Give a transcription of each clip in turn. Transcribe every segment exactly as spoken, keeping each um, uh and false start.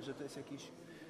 że to jest jakiś...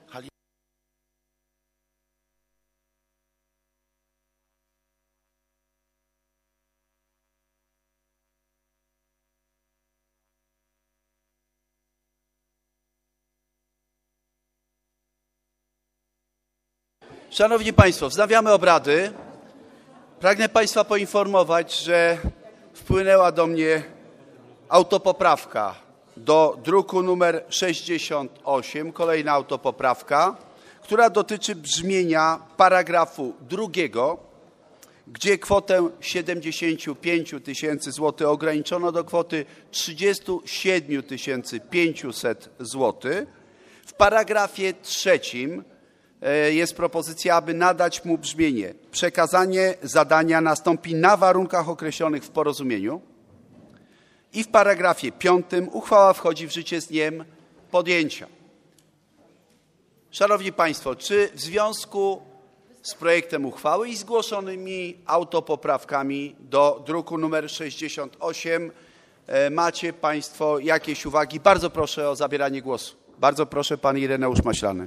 Szanowni Państwo, wznawiamy obrady. Pragnę Państwa poinformować, że wpłynęła do mnie autopoprawka do druku numer sześćdziesiąt osiem, kolejna autopoprawka, która dotyczy brzmienia paragrafu drugiego, gdzie kwotę siedemdziesiąt pięć tysięcy złotych ograniczono do kwoty trzydzieści siedem tysięcy pięćset złotych. W paragrafie trzecim jest propozycja, aby nadać mu brzmienie: przekazanie zadania nastąpi na warunkach określonych w porozumieniu. I w paragrafie piątym uchwała wchodzi w życie z dniem podjęcia. Szanowni Państwo, czy w związku z projektem uchwały i zgłoszonymi autopoprawkami do druku nr sześćdziesiąt osiem macie Państwo jakieś uwagi? Bardzo proszę o zabieranie głosu. Bardzo proszę, pan Ireneusz Maślany.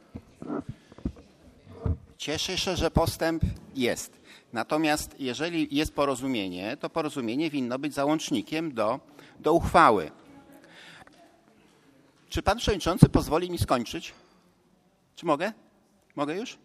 Cieszę się, że postęp jest. Natomiast jeżeli jest porozumienie, to porozumienie winno być załącznikiem do, do uchwały. Czy pan przewodniczący pozwoli mi skończyć? Czy mogę? Mogę już?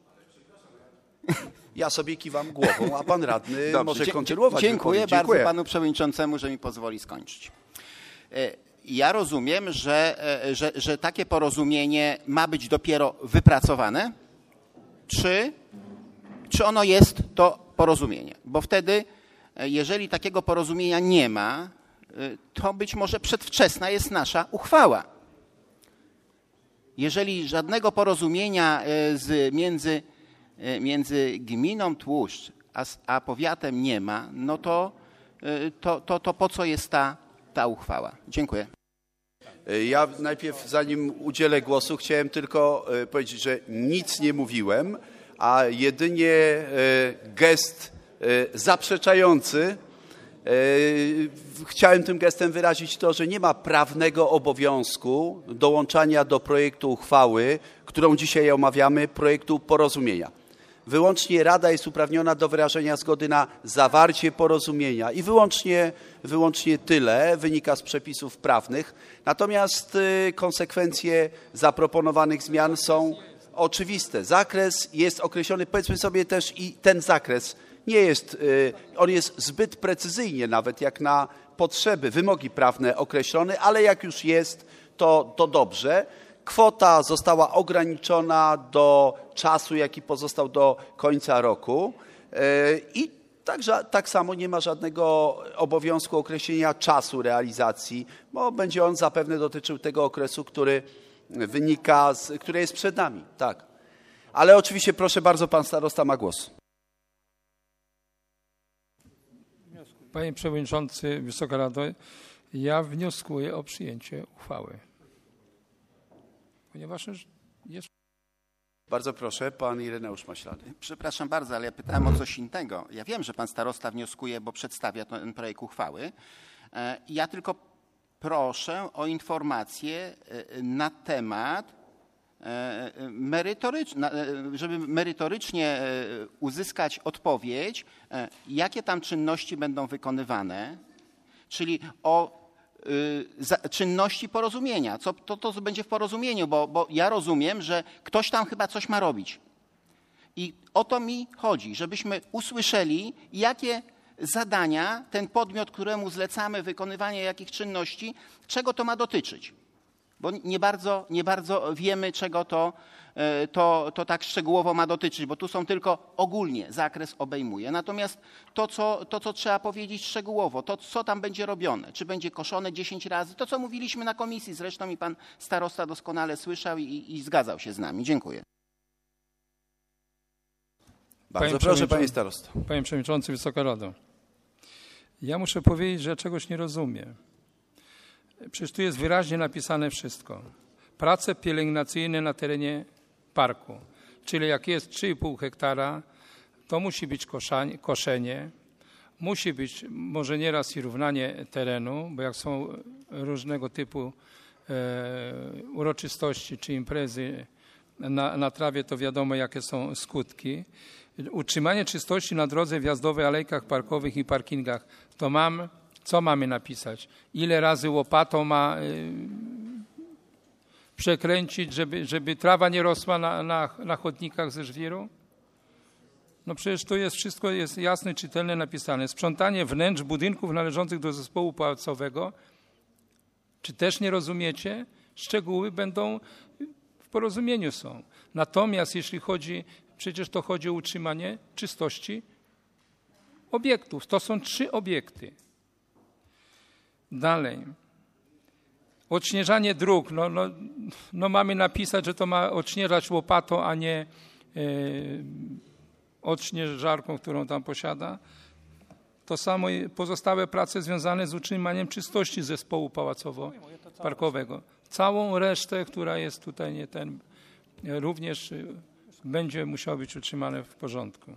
Ja sobie kiwam głową, a pan radny Dobrze, może dzie- kontynuować. Dziękuję bardzo Dziękuję. panu przewodniczącemu, że mi pozwoli skończyć. Ja rozumiem, że, że, że takie porozumienie ma być dopiero wypracowane, czy, czy ono jest to porozumienie. Bo wtedy, jeżeli takiego porozumienia nie ma, to być może przedwczesna jest nasza uchwała. Jeżeli żadnego porozumienia z, między, między gminą Tłuszcz a, a powiatem nie ma, no to, to, to, to po co jest ta, ta uchwała? Dziękuję. Ja najpierw, zanim udzielę głosu, chciałem tylko powiedzieć, że nic nie mówiłem, a jedynie gest zaprzeczający. Chciałem tym gestem wyrazić to, że nie ma prawnego obowiązku dołączania do projektu uchwały, którą dzisiaj omawiamy, projektu porozumienia. Wyłącznie Rada jest uprawniona do wyrażenia zgody na zawarcie porozumienia i wyłącznie, wyłącznie tyle wynika z przepisów prawnych. Natomiast konsekwencje zaproponowanych zmian są oczywiste. Zakres jest określony, powiedzmy sobie też, i ten zakres nie jest, on jest zbyt precyzyjnie nawet jak na potrzeby, wymogi prawne określony, ale jak już jest, to, to dobrze. Kwota została ograniczona do czasu, jaki pozostał do końca roku i także, tak samo nie ma żadnego obowiązku określenia czasu realizacji, bo będzie on zapewne dotyczył tego okresu, który wynika, z, który jest przed nami. Tak. Ale oczywiście proszę bardzo, pan starosta ma głos. Panie Przewodniczący, Wysoka Rado, ja wnioskuję o przyjęcie uchwały. Ponieważ jest... Bardzo proszę, pan Ireneusz Maślany. Przepraszam bardzo, ale ja pytałem o coś innego. Ja wiem, że pan starosta wnioskuje, bo przedstawia ten projekt uchwały. Ja tylko proszę o informację na temat merytoryczny, żeby merytorycznie uzyskać odpowiedź, jakie tam czynności będą wykonywane, czyli o czynności porozumienia. Co, to, to będzie w porozumieniu, bo, bo ja rozumiem, że ktoś tam chyba coś ma robić. I o to mi chodzi, żebyśmy usłyszeli, jakie zadania ten podmiot, któremu zlecamy wykonywanie jakich czynności, czego to ma dotyczyć. Bo nie bardzo, nie bardzo wiemy, czego to, to, to tak szczegółowo ma dotyczyć, bo tu są tylko ogólnie zakres obejmuje. Natomiast to co, to, co trzeba powiedzieć szczegółowo, to, co tam będzie robione, czy będzie koszone dziesięć razy, to, co mówiliśmy na komisji, zresztą i pan starosta doskonale słyszał i, i zgadzał się z nami. Dziękuję. Bardzo Panie proszę, panie starosto. Panie Przewodniczący, Wysoka Rado, ja muszę powiedzieć, że ja czegoś nie rozumiem. Przecież tu jest wyraźnie napisane wszystko. Prace pielęgnacyjne na terenie parku, czyli jak jest trzy i pół hektara, to musi być koszanie, koszenie, musi być może nieraz i równanie terenu, bo jak są różnego typu uroczystości czy imprezy na, na trawie, to wiadomo, jakie są skutki. Utrzymanie czystości na drodze wjazdowej, alejkach parkowych i parkingach. To mam, co mamy napisać? Ile razy łopatą ma przekręcić, żeby, żeby trawa nie rosła na, na, na chodnikach ze żwiru? No przecież to jest wszystko jest jasne, czytelne napisane. Sprzątanie wnętrz budynków należących do zespołu pałacowego. Czy też nie rozumiecie? Szczegóły będą w porozumieniu są. Natomiast jeśli chodzi, przecież to chodzi o utrzymanie czystości obiektów. To są trzy obiekty. Dalej. Odśnieżanie dróg. No, no, no mamy napisać, że to ma odśnieżać łopatą, a nie yy, odśnieżarką, którą tam posiada. To samo i pozostałe prace związane z utrzymaniem czystości zespołu pałacowo-parkowego. Całą resztę, która jest tutaj, nie ten, również będzie musiało być utrzymane w porządku.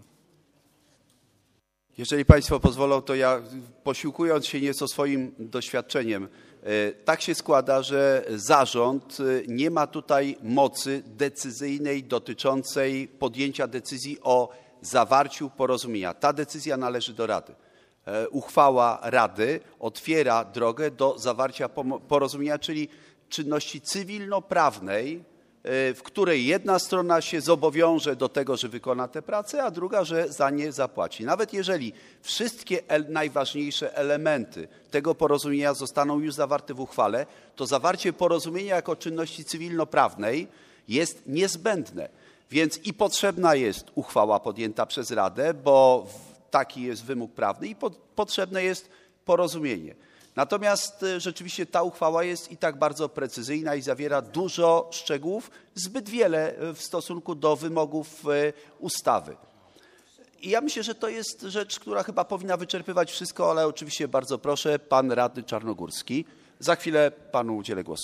Jeżeli Państwo pozwolą, to ja, posiłkując się nieco swoim doświadczeniem, tak się składa, że zarząd nie ma tutaj mocy decyzyjnej dotyczącej podjęcia decyzji o zawarciu porozumienia. Ta decyzja należy do Rady. Uchwała Rady otwiera drogę do zawarcia porozumienia, czyli czynności cywilnoprawnej, w której jedna strona się zobowiąże do tego, że wykona te prace, a druga, że za nie zapłaci. Nawet jeżeli wszystkie najważniejsze elementy tego porozumienia zostaną już zawarte w uchwale, to zawarcie porozumienia jako czynności cywilnoprawnej jest niezbędne. Więc i potrzebna jest uchwała podjęta przez Radę, bo taki jest wymóg prawny, i potrzebne jest porozumienie. Natomiast rzeczywiście ta uchwała jest i tak bardzo precyzyjna i zawiera dużo szczegółów, zbyt wiele w stosunku do wymogów ustawy. I ja myślę, że to jest rzecz, która chyba powinna wyczerpywać wszystko, ale oczywiście bardzo proszę, pan radny Czarnogórski. Za chwilę panu udzielę głosu.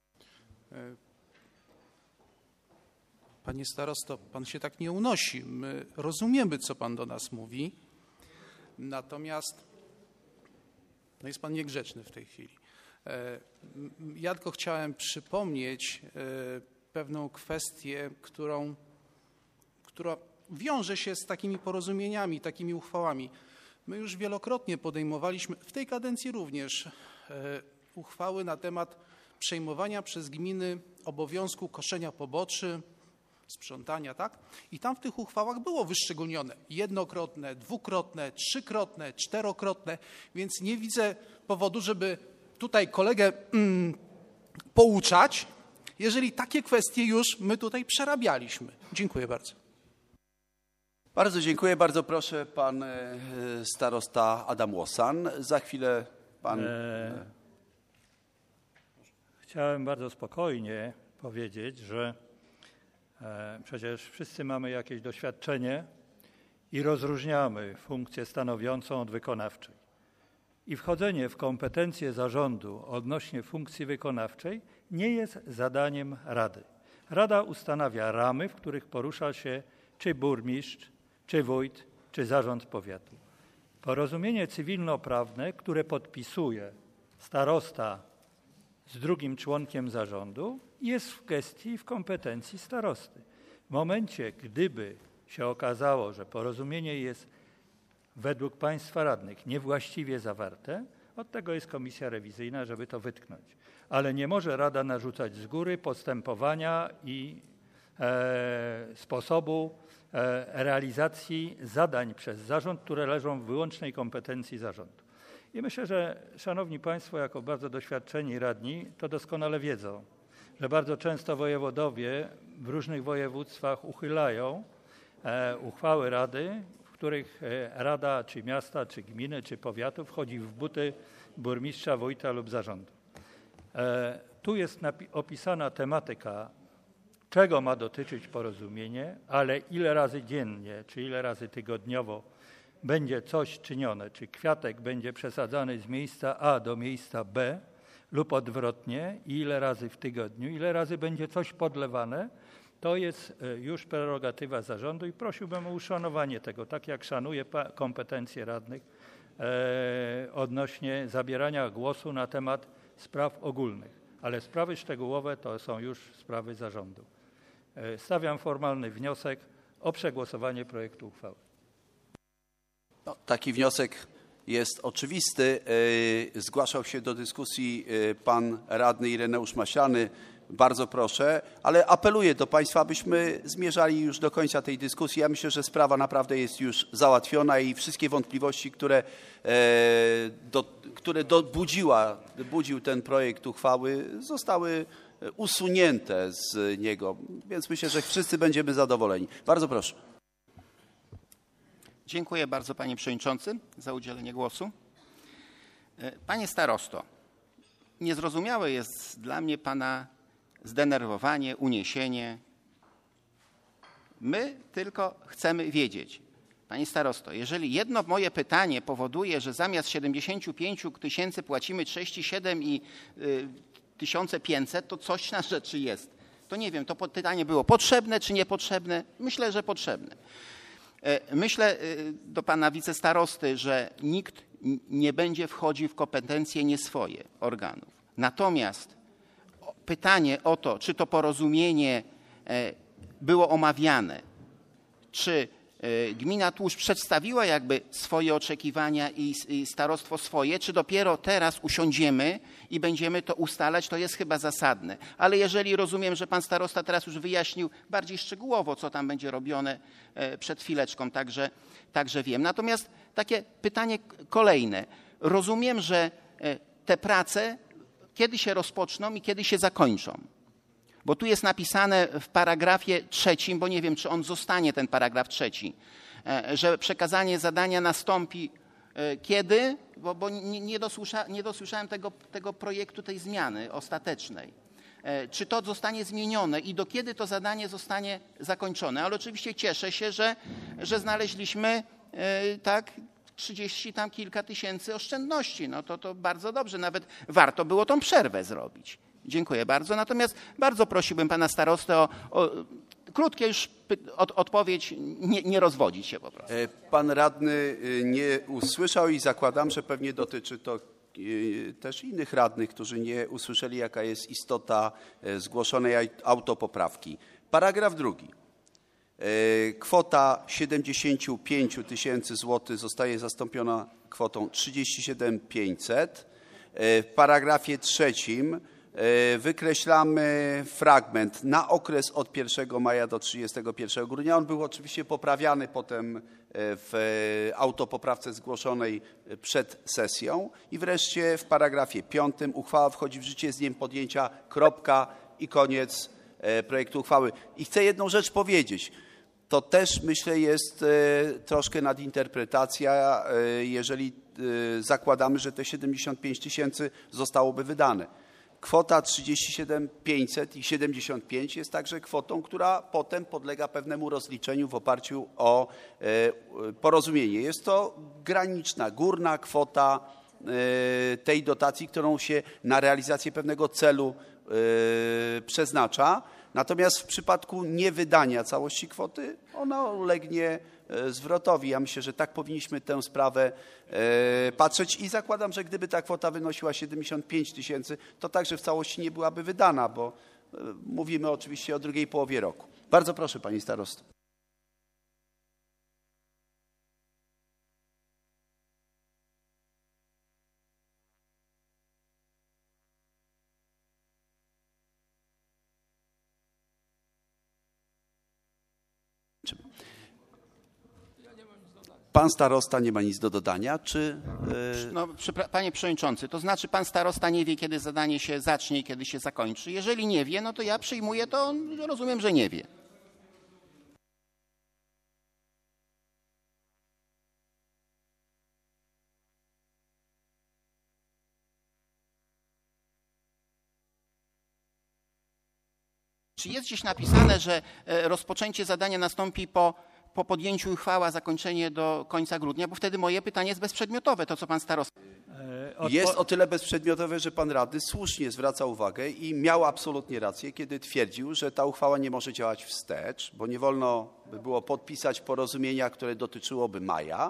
Panie starosto, pan się tak nie unosi. My rozumiemy, co pan do nas mówi, natomiast no jest pan niegrzeczny w tej chwili. Ja tylko chciałem przypomnieć pewną kwestię, którą, która wiąże się z takimi porozumieniami, takimi uchwałami. My już wielokrotnie podejmowaliśmy, w tej kadencji również, uchwały na temat przejmowania przez gminy obowiązku koszenia poboczy, sprzątania, tak? I tam w tych uchwałach było wyszczególnione jednokrotne, dwukrotne, trzykrotne, czterokrotne, więc nie widzę powodu, żeby tutaj kolegę mm, pouczać, jeżeli takie kwestie już my tutaj przerabialiśmy. Dziękuję bardzo. Bardzo dziękuję. Bardzo proszę, pan starosta Adam Łosan. Za chwilę pan... E... Chciałem bardzo spokojnie powiedzieć, że przecież wszyscy mamy jakieś doświadczenie i rozróżniamy funkcję stanowiącą od wykonawczej. I wchodzenie w kompetencje zarządu odnośnie funkcji wykonawczej nie jest zadaniem Rady. Rada ustanawia ramy, w których porusza się czy burmistrz, czy wójt, czy zarząd powiatu. Porozumienie cywilnoprawne, które podpisuje starosta z drugim członkiem zarządu, jest w gestii i w kompetencji starosty. W momencie, gdyby się okazało, że porozumienie jest według państwa radnych niewłaściwie zawarte, od tego jest komisja rewizyjna, żeby to wytknąć. Ale nie może Rada narzucać z góry postępowania i e, sposobu e, realizacji zadań przez zarząd, które leżą w wyłącznej kompetencji zarządu. I myślę, że szanowni państwo, jako bardzo doświadczeni radni, to doskonale wiedzą, że bardzo często wojewodowie w różnych województwach uchylają e, uchwały Rady, w których e, Rada czy miasta, czy gminy, czy powiatu wchodzi w buty burmistrza, wójta lub zarządu. E, tu jest napi- opisana tematyka, czego ma dotyczyć porozumienie, ale ile razy dziennie, czy ile razy tygodniowo będzie coś czynione, czy kwiatek będzie przesadzany z miejsca A do miejsca B lub odwrotnie, i ile razy w tygodniu, ile razy będzie coś podlewane, to jest już prerogatywa zarządu i prosiłbym o uszanowanie tego, tak jak szanuję kompetencje radnych e, odnośnie zabierania głosu na temat spraw ogólnych. ale sprawy szczegółowe to są już sprawy zarządu. Stawiam formalny wniosek o przegłosowanie projektu uchwały. No, taki wniosek jest oczywisty. Zgłaszał się do dyskusji pan radny Ireneusz Maślany. Bardzo proszę, ale apeluję do państwa, abyśmy zmierzali już do końca tej dyskusji. Ja myślę, że sprawa naprawdę jest już załatwiona i wszystkie wątpliwości, które, do, które do, budziła, budził ten projekt uchwały, zostały usunięte z niego. Więc myślę, że wszyscy będziemy zadowoleni. Bardzo proszę. Dziękuję bardzo, panie przewodniczący, za udzielenie głosu. Panie starosto, niezrozumiałe jest dla mnie pana zdenerwowanie, uniesienie. My tylko chcemy wiedzieć. Panie starosto, jeżeli jedno moje pytanie powoduje, że zamiast siedemdziesiąt pięć tysięcy płacimy trzydzieści siedem tysięcy pięćset, to coś na rzeczy jest. To nie wiem, to pytanie było potrzebne czy niepotrzebne? Myślę, że potrzebne. Myślę do pana wicestarosty, że nikt nie będzie wchodził w kompetencje nieswoje organów. Natomiast pytanie o to, czy to porozumienie było omawiane, czy gmina Tłuszcz przedstawiła jakby swoje oczekiwania i starostwo swoje, czy dopiero teraz usiądziemy i będziemy to ustalać, to jest chyba zasadne. Ale jeżeli rozumiem, że pan starosta teraz już wyjaśnił bardziej szczegółowo, co tam będzie robione przed chwileczką, także, także wiem. Natomiast takie pytanie kolejne. Rozumiem, że te prace kiedy się rozpoczną i kiedy się zakończą. Bo tu jest napisane w paragrafie trzecim, bo nie wiem, czy on zostanie, ten paragraf trzeci, że przekazanie zadania nastąpi kiedy, bo, bo nie, nie, dosłysza, nie dosłyszałem tego, tego projektu, tej zmiany ostatecznej. Czy to zostanie zmienione i do kiedy to zadanie zostanie zakończone. Ale oczywiście cieszę się, że, że znaleźliśmy tak trzydzieści tam kilka tysięcy oszczędności. No to, to bardzo dobrze, nawet warto było tą przerwę zrobić. Dziękuję bardzo. Natomiast bardzo prosiłbym pana starostę o, o krótkie już od, odpowiedź, nie, nie rozwodzić się po prostu. Pan radny nie usłyszał i zakładam, że pewnie dotyczy to też innych radnych, którzy nie usłyszeli, jaka jest istota zgłoszonej autopoprawki. Paragraf drugi. Kwota siedemdziesiąt pięć tysięcy złotych zostaje zastąpiona kwotą trzydzieści siedem tysięcy pięćset. W paragrafie trzecim wykreślamy fragment na okres od pierwszego maja do trzydziestego pierwszego grudnia. On był oczywiście poprawiany potem w autopoprawce zgłoszonej przed sesją. I wreszcie w paragrafie piątym uchwała wchodzi w życie z dniem podjęcia, kropka i koniec projektu uchwały. I chcę jedną rzecz powiedzieć. To też, myślę, jest troszkę nadinterpretacja, jeżeli zakładamy, że te siedemdziesiąt pięć tysięcy zostałoby wydane. Kwota trzydzieści siedem tysięcy pięćset i siedemdziesiąt pięć jest także kwotą, która potem podlega pewnemu rozliczeniu w oparciu o porozumienie. Jest to graniczna, górna kwota tej dotacji, którą się na realizację pewnego celu przeznacza. Natomiast w przypadku niewydania całości kwoty ona ulegnie zwrotowi. Ja myślę, że tak powinniśmy tę sprawę patrzeć i zakładam, że gdyby ta kwota wynosiła siedemdziesiąt pięć tysięcy, to także w całości nie byłaby wydana, bo mówimy oczywiście o drugiej połowie roku. Bardzo proszę, pani starosto. Pan starosta nie ma nic do dodania, czy... Yy... No, panie przewodniczący, to znaczy pan starosta nie wie, kiedy zadanie się zacznie i kiedy się zakończy. Jeżeli nie wie, no to ja przyjmuję to, rozumiem, że nie wie. Czy jest gdzieś napisane, że rozpoczęcie zadania nastąpi po... po podjęciu uchwały, zakończenie do końca grudnia, bo wtedy moje pytanie jest bezprzedmiotowe, to co pan starosta... Jest o tyle bezprzedmiotowe, że pan radny słusznie zwraca uwagę i miał absolutnie rację, kiedy twierdził, że ta uchwała nie może działać wstecz, bo nie wolno by było podpisać porozumienia, które dotyczyłoby maja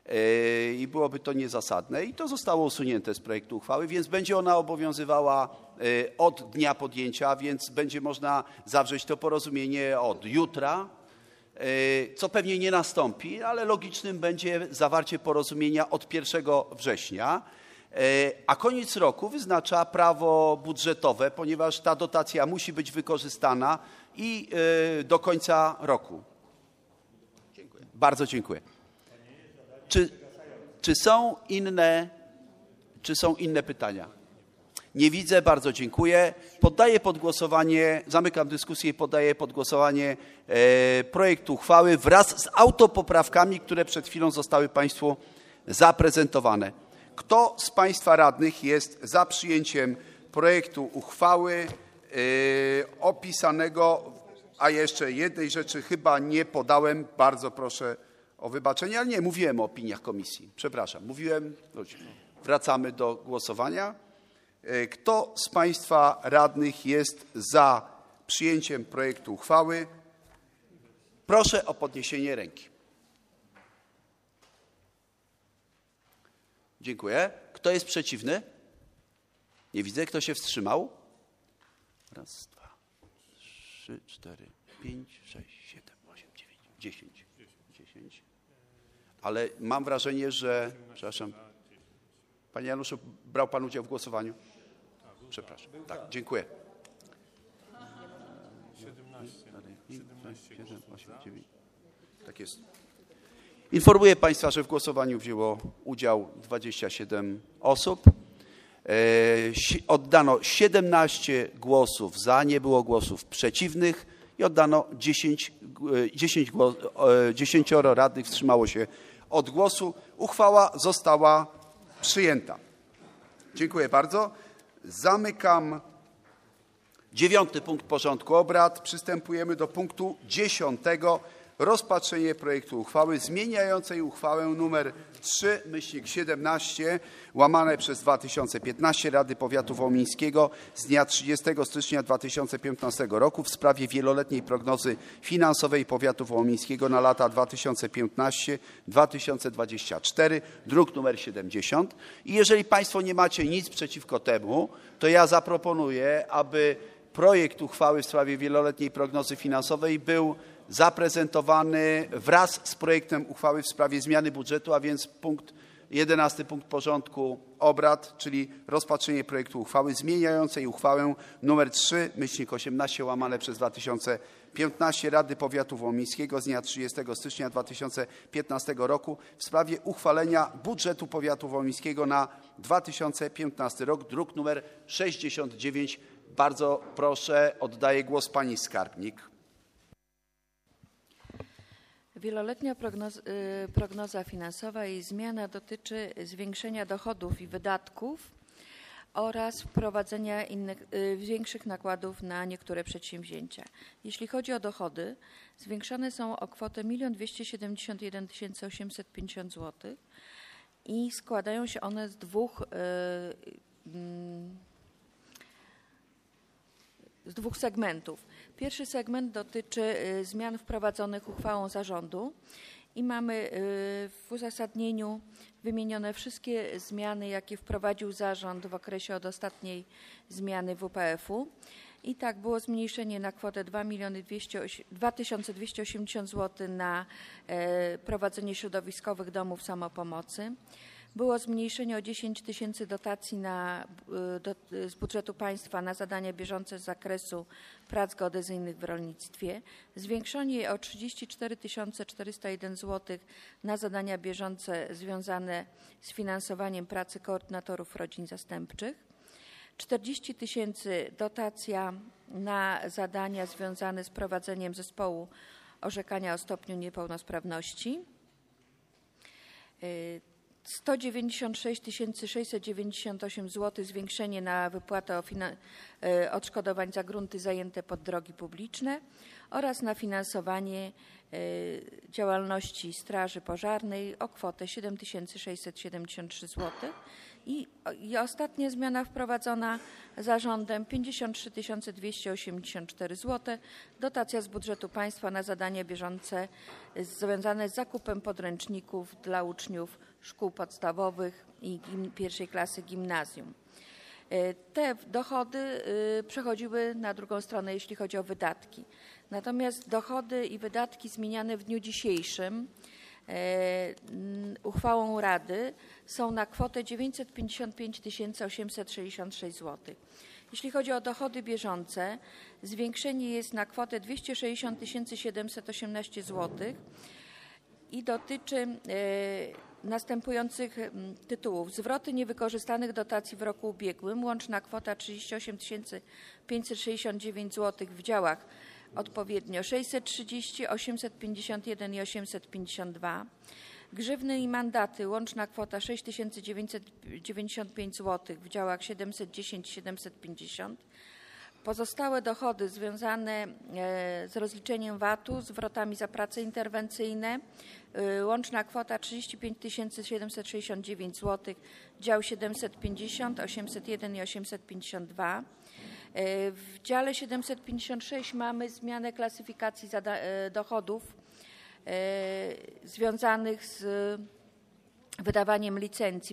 i byłoby to niezasadne i to zostało usunięte z projektu uchwały, więc będzie ona obowiązywała od dnia podjęcia, więc będzie można zawrzeć to porozumienie od jutra, co pewnie nie nastąpi, ale logicznym będzie zawarcie porozumienia od pierwszego września, a koniec roku wyznacza prawo budżetowe, ponieważ ta dotacja musi być wykorzystana i do końca roku. Dziękuję. Bardzo dziękuję. Czy, czy są inne, czy są inne pytania? Nie widzę, bardzo dziękuję. Poddaję pod głosowanie, zamykam dyskusję i poddaję pod głosowanie e, projekt uchwały wraz z autopoprawkami, które przed chwilą zostały Państwu zaprezentowane. Kto z Państwa radnych jest za przyjęciem projektu uchwały e, opisanego, a jeszcze jednej rzeczy chyba nie podałem, bardzo proszę o wybaczenie, ale nie, mówiłem o opiniach komisji, przepraszam, mówiłem, wracamy do głosowania. Kto z Państwa radnych jest za przyjęciem projektu uchwały? Proszę o podniesienie ręki. Dziękuję. Kto jest przeciwny? Nie widzę. Kto się wstrzymał? Raz, dwa, trzy, cztery, pięć, sześć, siedem, osiem, dziewięć, dziesięć. dziesięć. Ale mam wrażenie, że... Przepraszam. Panie Januszu, brał Pan udział w głosowaniu? Przepraszam. Tak, dziękuję. Tak jest. Informuję Państwa, że w głosowaniu wzięło udział dwadzieścia siedem osób. Oddano siedemnaście głosów za, nie było głosów przeciwnych i oddano dziesięć, dziesięć, dziesięć radnych wstrzymało się od głosu. Uchwała została przyjęta. Dziękuję bardzo. Zamykam dziewiąty punkt porządku obrad. Przystępujemy do punktu dziesiątego. Rozpatrzenie projektu uchwały zmieniającej uchwałę nr trzy siedemnaście łamane przez dwa tysiące piętnaście Rady Powiatu Wołomińskiego z dnia trzydziestego stycznia dwa tysiące piętnastego roku w sprawie wieloletniej prognozy finansowej Powiatu Wołomińskiego na lata dwa tysiące piętnasty do dwa tysiące dwudziestego czwartego, druk nr siedemdziesiąt. I jeżeli Państwo nie macie nic przeciwko temu, to ja zaproponuję, aby projekt uchwały w sprawie wieloletniej prognozy finansowej był zaprezentowany wraz z projektem uchwały w sprawie zmiany budżetu, a więc punkt jedenasty punkt porządku obrad, czyli rozpatrzenie projektu uchwały zmieniającej uchwałę nr trzy osiemnaście łamane przez dwa tysiące piętnaście Rady Powiatu Wołomińskiego z dnia trzydziestego stycznia dwa tysiące piętnastego roku w sprawie uchwalenia budżetu Powiatu Wołomińskiego na dwa tysiące piętnasty rok, druk nr sześćdziesiąt dziewięć. Bardzo proszę, oddaję głos pani skarbnik. Wieloletnia prognoza, prognoza finansowa i zmiana dotyczy zwiększenia dochodów i wydatków oraz wprowadzenia innych, większych nakładów na niektóre przedsięwzięcia. Jeśli chodzi o dochody, zwiększane są o kwotę milion dwieście siedemdziesiąt jeden tysięcy osiemset pięćdziesiąt złotych i składają się one z dwóch z dwóch segmentów. Pierwszy segment dotyczy zmian wprowadzonych uchwałą zarządu i mamy w uzasadnieniu wymienione wszystkie zmiany, jakie wprowadził zarząd w okresie od ostatniej zmiany W P F-u. I tak było zmniejszenie na kwotę dwa tysiące dwieście osiemdziesiąt złotych na prowadzenie środowiskowych domów samopomocy. Było zmniejszenie o dziesięć tysięcy dotacji na, do, z budżetu państwa na zadania bieżące z zakresu prac geodezyjnych w rolnictwie, zwiększenie o trzydzieści cztery tysiące czterysta jeden złotych na zadania bieżące związane z finansowaniem pracy koordynatorów rodzin zastępczych, czterdzieści tysięcy dotacja na zadania związane z prowadzeniem zespołu orzekania o stopniu niepełnosprawności, sto dziewięćdziesiąt sześć tysięcy sześćset dziewięćdziesiąt osiem złotych zwiększenie na wypłatę odszkodowań za grunty zajęte pod drogi publiczne oraz na finansowanie działalności Straży Pożarnej o kwotę siedem tysięcy sześćset siedemdziesiąt trzy złotych. I, I ostatnia zmiana wprowadzona zarządem pięćdziesiąt trzy tysiące dwieście osiemdziesiąt cztery złote, dotacja z budżetu państwa na zadania bieżące związane z zakupem podręczników dla uczniów szkół podstawowych i gim, pierwszej klasy gimnazjum. Te dochody przechodziły na drugą stronę, jeśli chodzi o wydatki. Natomiast dochody i wydatki zmieniane w dniu dzisiejszym uchwałą Rady są na kwotę dziewięćset pięćdziesiąt pięć tysięcy osiemset sześćdziesiąt sześć złotych. Jeśli chodzi o dochody bieżące, zwiększenie jest na kwotę dwieście sześćdziesiąt tysięcy siedemset osiemnaście złotych i dotyczy następujących tytułów. Zwroty niewykorzystanych dotacji w roku ubiegłym, łączna kwota trzydzieści osiem tysięcy pięćset sześćdziesiąt dziewięć złotych w działach odpowiednio sześćset trzydzieści, osiemset pięćdziesiąt jeden i osiemset pięćdziesiąt dwa. Grzywny i mandaty, łączna kwota sześć tysięcy dziewięćset dziewięćdziesiąt pięć złotych w działach siedemset dziesięć, siedemset pięćdziesiąt. Pozostałe dochody związane z rozliczeniem V A T-u, zwrotami za prace interwencyjne, łączna kwota trzydzieści pięć tysięcy siedemset sześćdziesiąt dziewięć złotych, dział siedemset pięćdziesiąt, osiemset jeden i osiemset pięćdziesiąt dwa. W dziale siedemset pięćdziesiąt sześć mamy zmianę klasyfikacji dochodów związanych z wydawaniem licencji.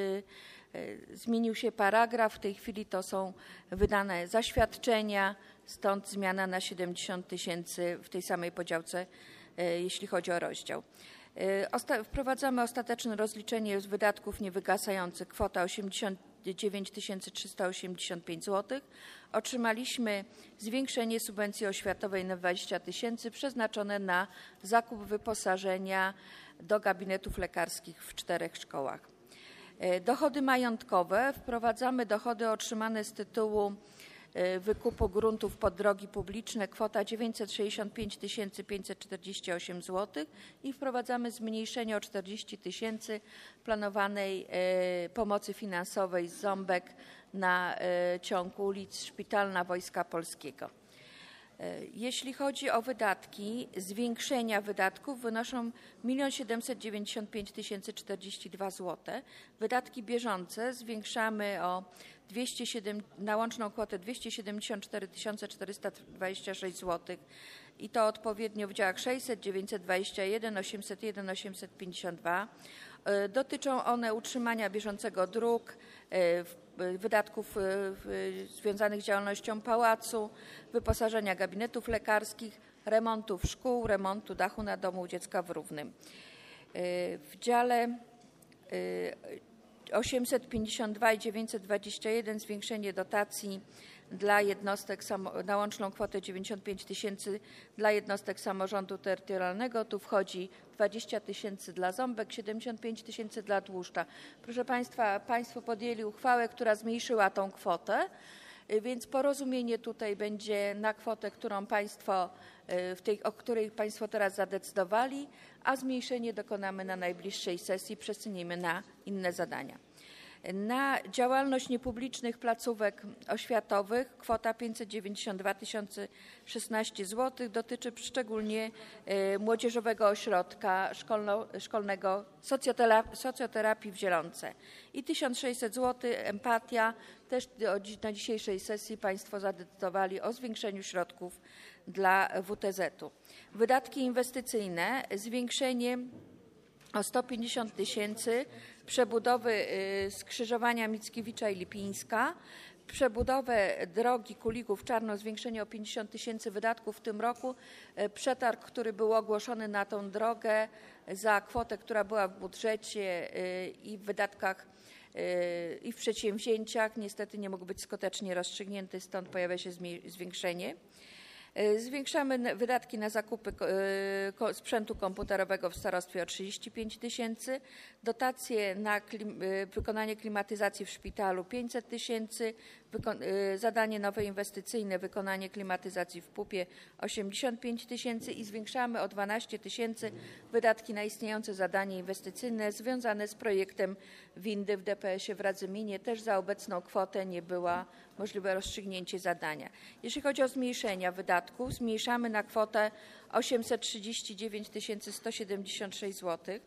Zmienił się paragraf, w tej chwili to są wydane zaświadczenia, stąd zmiana na siedemdziesiąt tysięcy w tej samej podziałce, jeśli chodzi o rozdział. Osta- wprowadzamy ostateczne rozliczenie z wydatków niewygasających, kwota osiemdziesiąt dziewięć tysięcy trzysta osiemdziesiąt pięć złotych. Otrzymaliśmy zwiększenie subwencji oświatowej na dwadzieścia tysięcy przeznaczone na zakup wyposażenia do gabinetów lekarskich w czterech szkołach. Dochody majątkowe. Wprowadzamy dochody otrzymane z tytułu wykupu gruntów pod drogi publiczne, kwota dziewięćset sześćdziesiąt pięć tysięcy pięćset czterdzieści osiem złotych i wprowadzamy zmniejszenie o czterdzieści tysięcy planowanej pomocy finansowej z Ząbek na ciągu ulic Szpitalna Wojska Polskiego. Jeśli chodzi o wydatki, zwiększenia wydatków wynoszą milion siedemset dziewięćdziesiąt pięć tysięcy czterdzieści dwa złote. Wydatki bieżące zwiększamy o dwieście siedem, na łączną kwotę dwieście siedemdziesiąt cztery tysiące czterysta dwadzieścia sześć złotych i to odpowiednio w działach sześćset, dziewięćset dwadzieścia jeden, osiemset jeden, osiemset pięćdziesiąt dwa. Dotyczą one utrzymania bieżącego dróg, wydatków związanych z działalnością pałacu, wyposażenia gabinetów lekarskich, remontów szkół, remontu dachu na domu dziecka w Równym. W dziale osiemset pięćdziesiąt dwa i dziewięćset dwadzieścia jeden zwiększenie dotacji dla jednostek na łączną kwotę dziewięćdziesiąt pięć tysięcy dla jednostek samorządu terytorialnego. Tu wchodzi dwadzieścia tysięcy dla Ząbek, siedemdziesiąt pięć tysięcy dla Dłuszcza. Proszę Państwa, Państwo podjęli uchwałę, która zmniejszyła tą kwotę, więc porozumienie tutaj będzie na kwotę, którą Państwo, w tej, o której Państwo teraz zadecydowali, a zmniejszenie dokonamy na najbliższej sesji, przesuniemy na inne zadania. Na działalność niepublicznych placówek oświatowych kwota pięćset dziewięćdziesiąt dwa tysiące szesnaście złotych dotyczy szczególnie Młodzieżowego Ośrodka Szkolno, Szkolnego Socjoterapii w Zielonce i tysiąc sześćset złotych Empatia. Też na dzisiejszej sesji Państwo zadecydowali o zwiększeniu środków dla W T Z-u. Wydatki inwestycyjne, zwiększenie o sto pięćdziesiąt tysięcy przebudowy skrzyżowania Mickiewicza i Lipińska, przebudowę drogi Kulików-Czarno, zwiększenie o pięćdziesiąt tysięcy wydatków w tym roku, przetarg, który był ogłoszony na tą drogę za kwotę, która była w budżecie i w wydatkach i w przedsięwzięciach, niestety nie mógł być skutecznie rozstrzygnięty, stąd pojawia się zwiększenie. Zwiększamy wydatki na zakupy sprzętu komputerowego w starostwie o trzydzieści pięć tysięcy, dotacje na klim, wykonanie klimatyzacji w szpitalu pięćset tysięcy, zadanie nowe inwestycyjne, wykonanie klimatyzacji w P U P-ie osiemdziesiąt pięć tysięcy i zwiększamy o dwanaście tysięcy wydatki na istniejące zadanie inwestycyjne związane z projektem windy w D P S-ie w Radzyminie. Też za obecną kwotę nie było możliwe rozstrzygnięcie zadania. Jeśli chodzi o zmniejszenia wydatków, zmniejszamy na kwotę osiemset trzydzieści dziewięć tysięcy sto siedemdziesiąt sześć złotych.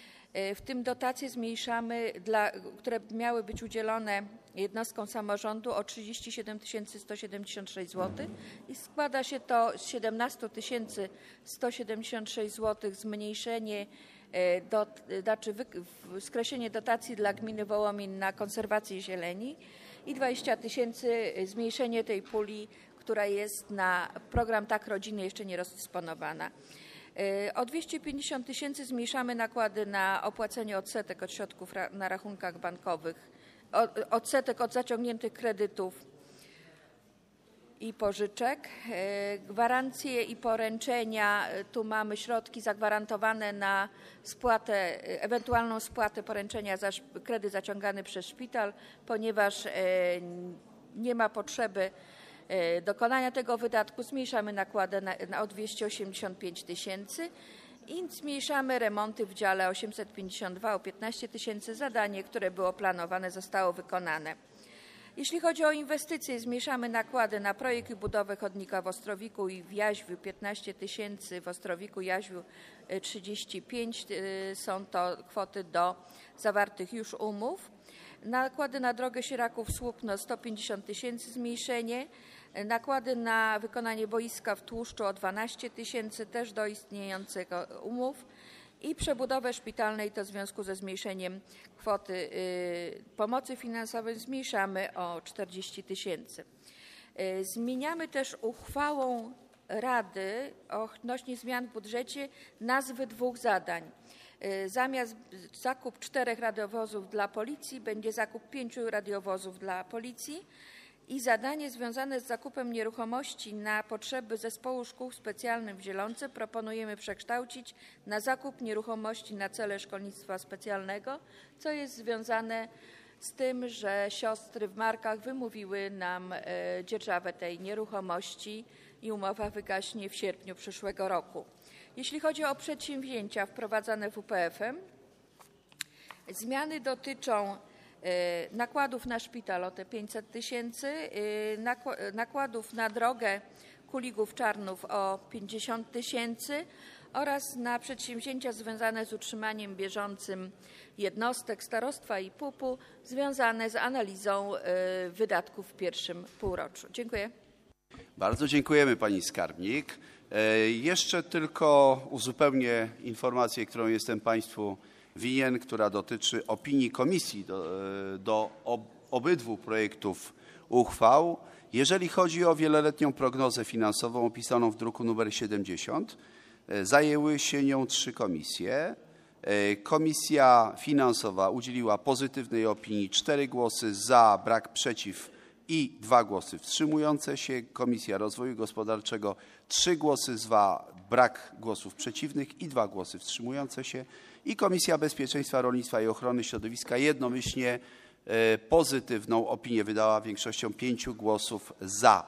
W tym dotacje zmniejszamy, dla, które miały być udzielone jednostkom samorządu o trzydzieści siedem tysięcy sto siedemdziesiąt sześć złotych i składa się to z siedemnaście tysięcy sto siedemdziesiąt sześć złotych zmniejszenie, do, znaczy wy, skreślenie dotacji dla gminy Wołomin na konserwację zieleni i dwadzieścia tysięcy zmniejszenie tej puli, która jest na program Tak Rodziny jeszcze nie rozdysponowana. O dwieście pięćdziesiąt tysięcy zmniejszamy nakłady na opłacenie odsetek od środków na rachunkach bankowych, odsetek od zaciągniętych kredytów i pożyczek. Gwarancje i poręczenia, tu mamy środki zagwarantowane na spłatę, ewentualną spłatę poręczenia za kredyt zaciągany przez szpital, ponieważ nie ma potrzeby dokonania tego wydatku, zmniejszamy nakłady na, na o dwieście osiemdziesiąt pięć tysięcy i zmniejszamy remonty w dziale osiemset pięćdziesiąt dwa o piętnaście tysięcy. Zadanie, które było planowane, zostało wykonane. Jeśli chodzi o inwestycje, zmniejszamy nakłady na projekt i budowę chodnika w Ostrowiku i w Jaźwiu piętnaście tysięcy, w Ostrowiku Jaźwiu trzydzieści pięć. Są to kwoty do zawartych już umów. Nakłady na drogę Sieraków-Słupno sto pięćdziesiąt tysięcy zmniejszenie. Nakłady na wykonanie boiska w Tłuszczu o dwanaście tysięcy, też do istniejących umów. I przebudowę szpitalnej, to w związku ze zmniejszeniem kwoty pomocy finansowej zmniejszamy o czterdzieści tysięcy. Zmieniamy też uchwałą Rady odnośnie zmian w budżecie nazwy dwóch zadań. Zamiast zakup czterech radiowozów dla Policji będzie zakup pięciu radiowozów dla Policji i zadanie związane z zakupem nieruchomości na potrzeby Zespołu Szkół Specjalnych w Zielonce proponujemy przekształcić na zakup nieruchomości na cele szkolnictwa specjalnego, co jest związane z tym, że siostry w Markach wymówiły nam dzierżawę tej nieruchomości i umowa wygaśnie w sierpniu przyszłego roku. Jeśli chodzi o przedsięwzięcia wprowadzane w U P F em, zmiany dotyczą nakładów na szpital o te pięćset tysięcy, nakładów na drogę Kuligów-Czarnów o pięćdziesiąt tysięcy oraz na przedsięwzięcia związane z utrzymaniem bieżącym jednostek starostwa i P U P-u związane z analizą wydatków w pierwszym półroczu. Dziękuję. Bardzo dziękujemy pani skarbnik. Jeszcze tylko uzupełnię informację, którą jestem państwu winien, która dotyczy opinii komisji do, do ob, obydwu projektów uchwał. Jeżeli chodzi o wieloletnią prognozę finansową opisaną w druku nr siedemdziesiąt, zajęły się nią trzy komisje. Komisja finansowa udzieliła pozytywnej opinii, cztery głosy za, brak przeciw i dwa głosy wstrzymujące się. Komisja Rozwoju Gospodarczego trzy głosy za, brak głosów przeciwnych i dwa głosy wstrzymujące się. I Komisja Bezpieczeństwa, Rolnictwa i Ochrony Środowiska jednomyślnie pozytywną opinię wydała większością pięciu głosów za.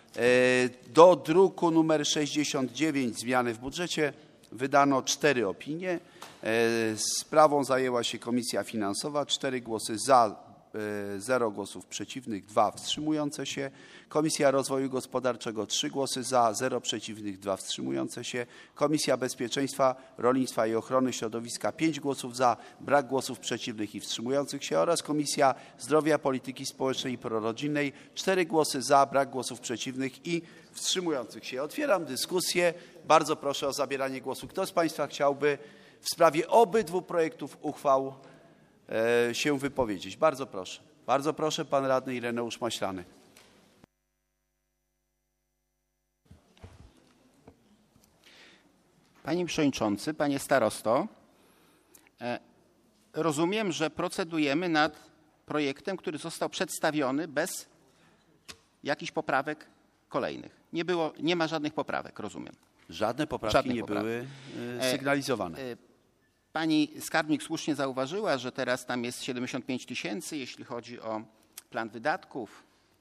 Do druku nr sześćdziesiąt dziewięć zmiany w budżecie wydano cztery opinie. Sprawą zajęła się Komisja Finansowa, cztery głosy za, zero głosów przeciwnych, dwa wstrzymujące się. Komisja Rozwoju Gospodarczego trzy głosy za, zero przeciwnych, dwa wstrzymujące się. Komisja Bezpieczeństwa, Rolnictwa i Ochrony Środowiska pięć głosów za, brak głosów przeciwnych i wstrzymujących się oraz Komisja Zdrowia, Polityki Społecznej i Prorodzinnej cztery głosy za, brak głosów przeciwnych i wstrzymujących się. Otwieram dyskusję. Bardzo proszę o zabieranie głosu. Kto z państwa chciałby w sprawie obydwu projektów uchwał się wypowiedzieć? Bardzo proszę. Bardzo proszę, pan radny Ireneusz Maślany. Panie Przewodniczący, Panie Starosto, rozumiem, że procedujemy nad projektem, który został przedstawiony bez jakichś poprawek kolejnych. Nie było, nie ma żadnych poprawek, rozumiem. Żadne poprawki Żadnych nie poprawek. były sygnalizowane. Pani skarbnik słusznie zauważyła, że teraz tam jest siedemdziesiąt pięć tysięcy, jeśli chodzi o plan wydatków.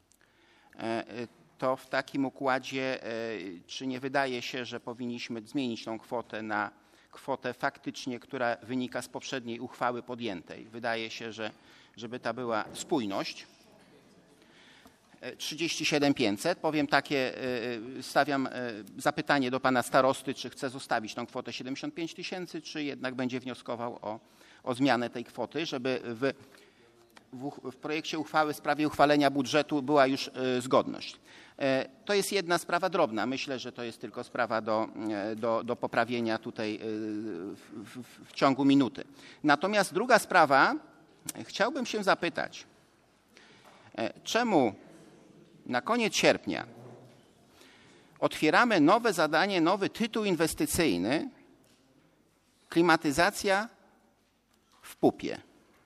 To w takim układzie, czy nie wydaje się, że powinniśmy zmienić tą kwotę na kwotę faktycznie, która wynika z poprzedniej uchwały podjętej. Wydaje się, że żeby ta była spójność. trzydzieści siedem tysięcy pięćset. Powiem takie, stawiam zapytanie do pana starosty, czy chce zostawić tą kwotę siedemdziesiąt pięć tysięcy, czy jednak będzie wnioskował o, o zmianę tej kwoty, żeby w, w, w projekcie uchwały w sprawie uchwalenia budżetu była już zgodność. To jest jedna sprawa drobna. Myślę, że to jest tylko sprawa do, do, do poprawienia tutaj w, w, w ciągu minuty. Natomiast druga sprawa, chciałbym się zapytać, Czemu na koniec sierpnia otwieramy nowe zadanie, nowy tytuł inwestycyjny, klimatyzacja w Pupie,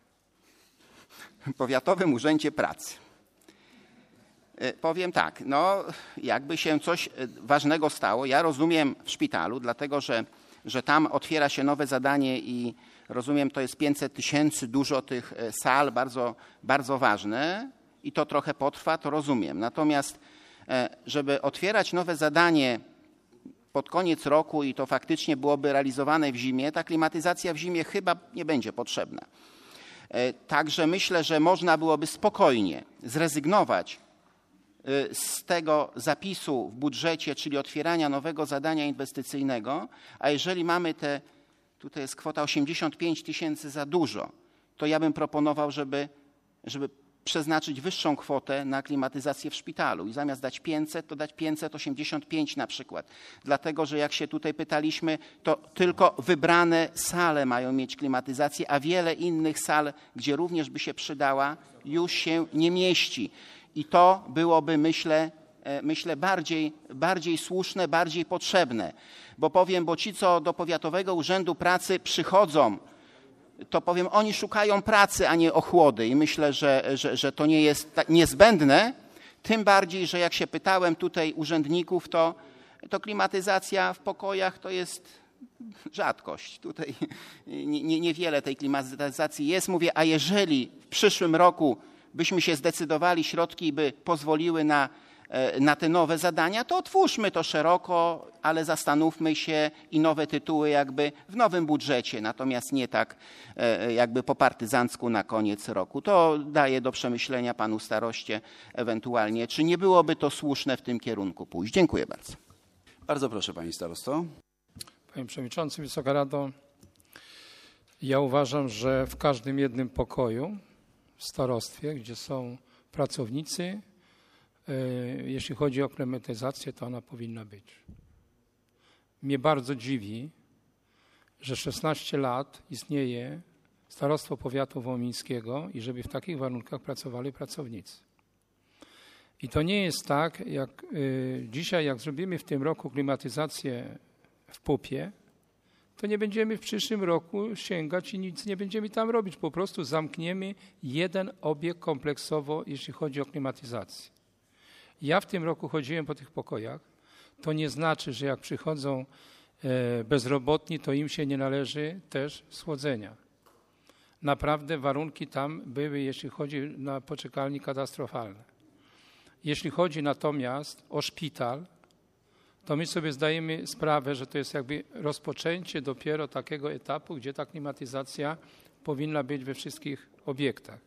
Powiatowym Urzędzie Pracy? Powiem tak, no jakby się coś ważnego stało, ja rozumiem w szpitalu, dlatego że, że tam otwiera się nowe zadanie i rozumiem, to jest pięćset tysięcy, dużo tych sal, bardzo, bardzo ważne i to trochę potrwa, to rozumiem. Natomiast żeby otwierać nowe zadanie pod koniec roku i to faktycznie byłoby realizowane w zimie, ta klimatyzacja w zimie chyba nie będzie potrzebna. Także myślę, że można byłoby spokojnie zrezygnować z tego zapisu w budżecie, czyli otwierania nowego zadania inwestycyjnego, a jeżeli mamy te, tutaj jest kwota osiemdziesiąt pięć tysięcy za dużo, to ja bym proponował, żeby, żeby przeznaczyć wyższą kwotę na klimatyzację w szpitalu i zamiast dać pięćset, to dać pięćset osiemdziesiąt pięć na przykład. Dlatego, że jak się tutaj pytaliśmy, to tylko wybrane sale mają mieć klimatyzację, a wiele innych sal, gdzie również by się przydała, już się nie mieści. I to byłoby, myślę, myślę bardziej, bardziej słuszne, bardziej potrzebne. Bo powiem, bo ci, co do Powiatowego Urzędu Pracy przychodzą, to powiem, oni szukają pracy, a nie ochłody i myślę, że, że, że to nie jest niezbędne. Tym bardziej, że jak się pytałem tutaj urzędników, to, to klimatyzacja w pokojach to jest rzadkość. Tutaj nie, nie, niewiele tej klimatyzacji jest. Mówię, a jeżeli w przyszłym roku byśmy się zdecydowali, środki by pozwoliły na, na te nowe zadania, to otwórzmy to szeroko, ale zastanówmy się i nowe tytuły jakby w nowym budżecie, natomiast nie tak jakby po partyzancku na koniec roku. To daje do przemyślenia panu staroście ewentualnie, czy nie byłoby to słuszne w tym kierunku pójść. Dziękuję bardzo. Bardzo proszę, pani starosto. Panie Przewodniczący, Wysoka Rado, ja uważam, że w każdym jednym pokoju w starostwie, gdzie są pracownicy, jeśli chodzi o klimatyzację, to ona powinna być. Mnie bardzo dziwi, że szesnaście lat istnieje Starostwo Powiatu Wołomińskiego i żeby w takich warunkach pracowali pracownicy. I to nie jest tak, jak y, dzisiaj, jak zrobimy w tym roku klimatyzację w Pupie, to nie będziemy w przyszłym roku sięgać i nic nie będziemy tam robić. Po prostu zamkniemy jeden obiekt kompleksowo, jeśli chodzi o klimatyzację. Ja w tym roku chodziłem po tych pokojach. To nie znaczy, że jak przychodzą e, bezrobotni, to im się nie należy też schłodzenia. Naprawdę warunki tam były, jeśli chodzi na poczekalni, katastrofalne. Jeśli chodzi natomiast o szpital, to my sobie zdajemy sprawę, że to jest jakby rozpoczęcie dopiero takiego etapu, gdzie ta klimatyzacja powinna być we wszystkich obiektach.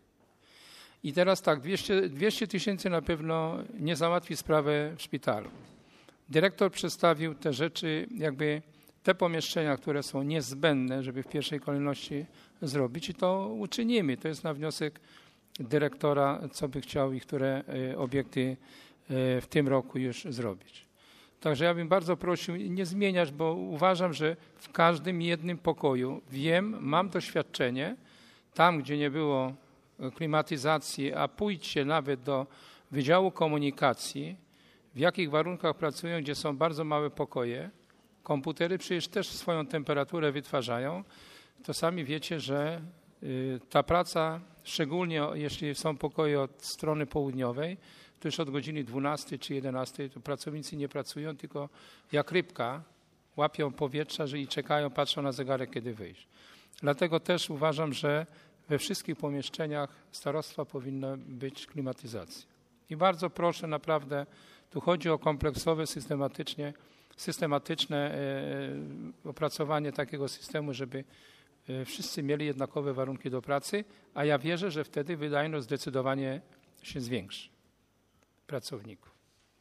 I teraz tak, dwieście tysięcy na pewno nie załatwi sprawę w szpitalu. Dyrektor przedstawił te rzeczy, jakby te pomieszczenia, które są niezbędne, żeby w pierwszej kolejności zrobić i to uczynimy. To jest na wniosek dyrektora, co by chciał i które obiekty w tym roku już zrobić. Także ja bym bardzo prosił nie zmieniać, bo uważam, że w każdym jednym pokoju wiem, mam doświadczenie, tam gdzie nie było klimatyzacji, a pójdźcie nawet do Wydziału Komunikacji, w jakich warunkach pracują, gdzie są bardzo małe pokoje, komputery przecież też swoją temperaturę wytwarzają, to sami wiecie, że ta praca, szczególnie jeśli są pokoje od strony południowej, to już od godziny dwunastej czy jedenastej to pracownicy nie pracują, tylko jak rybka łapią powietrza i czekają, patrzą na zegarek, kiedy wyjść. Dlatego też uważam, że we wszystkich pomieszczeniach starostwa powinna być klimatyzacja. I bardzo proszę, naprawdę, tu chodzi o kompleksowe, systematycznie, systematyczne e, opracowanie takiego systemu, żeby e, wszyscy mieli jednakowe warunki do pracy, a ja wierzę, że wtedy wydajność zdecydowanie się zwiększy pracowników.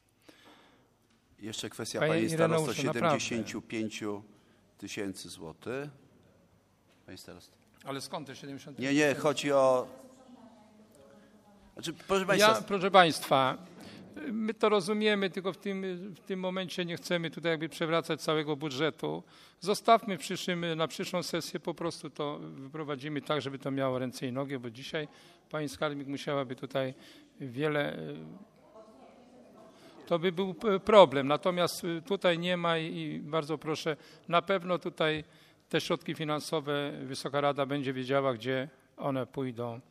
Jeszcze kwestia, Panie pani starosto, Ireneuszu, siedemdziesiąt pięć tysięcy złotych. Pani starosto. Ale skąd te siedemdziesiąt pięć Nie, nie, chodzi o... Znaczy, proszę państwa... Ja, proszę Państwa, my to rozumiemy, tylko w tym, w tym momencie nie chcemy tutaj jakby przewracać całego budżetu. Zostawmy w przyszłym, na przyszłą sesję, po prostu to wyprowadzimy tak, żeby to miało ręce i nogi, bo dzisiaj pani skarbnik musiałaby tutaj wiele, to by był problem. Natomiast tutaj nie ma i bardzo proszę, na pewno tutaj te środki finansowe Wysoka Rada będzie wiedziała, gdzie one pójdą